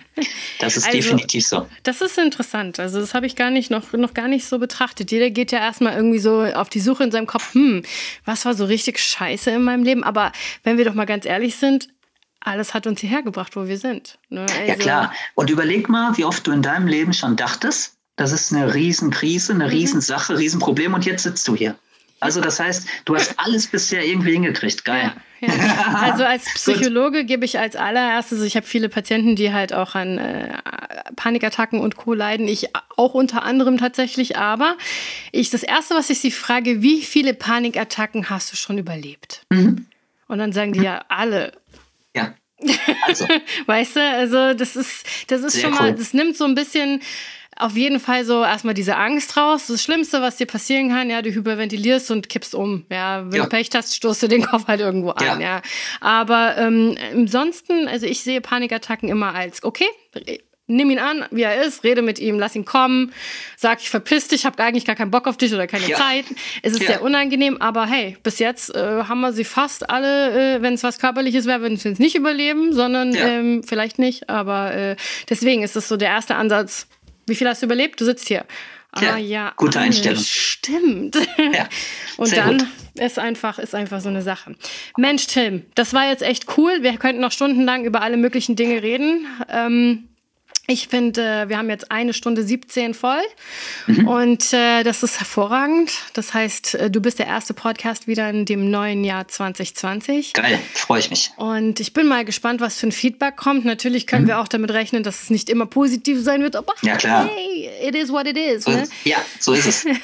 Das ist also, definitiv so. Das ist interessant. Also das habe ich gar nicht noch, noch gar nicht so betrachtet. Jeder geht ja erstmal irgendwie so auf die Suche in seinem Kopf, hm, was war so richtig scheiße in meinem Leben? Aber wenn wir doch mal ganz ehrlich sind, alles hat uns hierher gebracht, wo wir sind. Ne? Also, ja klar. Und überleg mal, wie oft du in deinem Leben schon dachtest, das ist eine Riesenkrise, eine mhm. Riesensache, Riesenproblem und jetzt sitzt du hier. Also das heißt, du hast alles bisher irgendwie hingekriegt. Geil. Ja, ja. Also als Psychologe gebe ich als allererstes, ich habe viele Patienten, die halt auch an äh, Panikattacken und Co. leiden. Ich auch unter anderem tatsächlich. Aber ich das Erste, was ich sie frage, wie viele Panikattacken hast du schon überlebt? Mhm. Und dann sagen die ja alle. Ja. Also. Weißt du, also das ist, das ist Sehr schon mal, cool. Das nimmt so ein bisschen... Auf jeden Fall so erstmal diese Angst raus. Das Schlimmste, was dir passieren kann, ja, du hyperventilierst und kippst um. Ja, wenn ja. du Pech hast, stoßt du den Kopf halt irgendwo an. Ja. Ja. Aber ähm, ansonsten, also ich sehe Panikattacken immer als, okay, nimm ihn an, wie er ist, rede mit ihm, lass ihn kommen, sag, ich verpiss dich, ich habe eigentlich gar keinen Bock auf dich oder keine ja. Zeit. Es ist ja. sehr unangenehm, aber hey, bis jetzt äh, haben wir sie fast alle, äh, wenn es was Körperliches wäre, würden sie es nicht überleben, sondern ja. ähm, vielleicht nicht. Aber äh, deswegen ist es so der erste Ansatz. Wie viel hast du überlebt? Du sitzt hier. Ja, ah, ja gute alle. Einstellung. Stimmt. Ja, und dann gut. ist einfach, ist einfach so eine Sache. Mensch, Tim, das war jetzt echt cool. Wir könnten noch stundenlang über alle möglichen Dinge reden. Ähm, ich finde, wir haben jetzt eine Stunde siebzehn voll mhm. und äh, das ist hervorragend. Das heißt, du bist der erste Podcast wieder in dem neuen Jahr zwanzig zwanzig. Geil, freue ich mich. Und ich bin mal gespannt, was für ein Feedback kommt. Natürlich können mhm. wir auch damit rechnen, dass es nicht immer positiv sein wird, aber ja, klar. hey, it is what it is. So Ne? ist, ja, so ist es.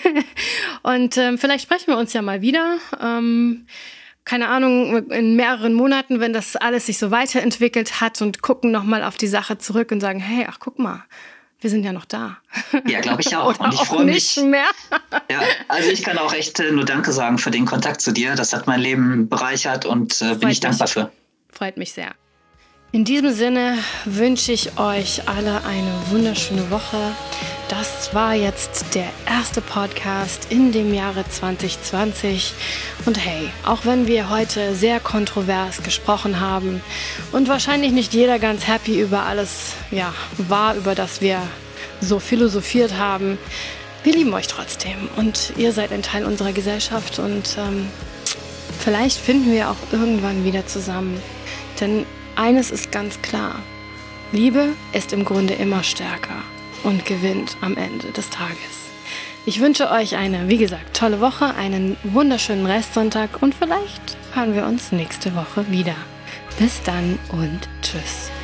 Und ähm, vielleicht sprechen wir uns ja mal wieder. Ähm, keine Ahnung, in mehreren Monaten, wenn das alles sich so weiterentwickelt hat und gucken nochmal auf die Sache zurück und sagen, hey, ach guck mal, Wir sind ja noch da. Ja, glaube ich auch. Oder und ich auch freue nicht mich. mehr. Ja, also ich kann auch echt äh, nur Danke sagen für den Kontakt zu dir. Das hat mein Leben bereichert und äh, bin Freut ich dankbar mich. für. Freut mich sehr. In diesem Sinne wünsche ich euch alle eine wunderschöne Woche. Das war jetzt der erste Podcast in dem Jahre zwanzig zwanzig. Und hey, auch wenn wir heute sehr kontrovers gesprochen haben und wahrscheinlich nicht jeder ganz happy über alles ja, war, über das wir so philosophiert haben, wir lieben euch trotzdem und ihr seid ein Teil unserer Gesellschaft und ähm, vielleicht finden wir auch irgendwann wieder zusammen. Denn eines ist ganz klar, Liebe ist im Grunde immer stärker und gewinnt am Ende des Tages. Ich wünsche euch eine, wie gesagt, tolle Woche, einen wunderschönen Restsonntag und vielleicht hören wir uns nächste Woche wieder. Bis dann und tschüss.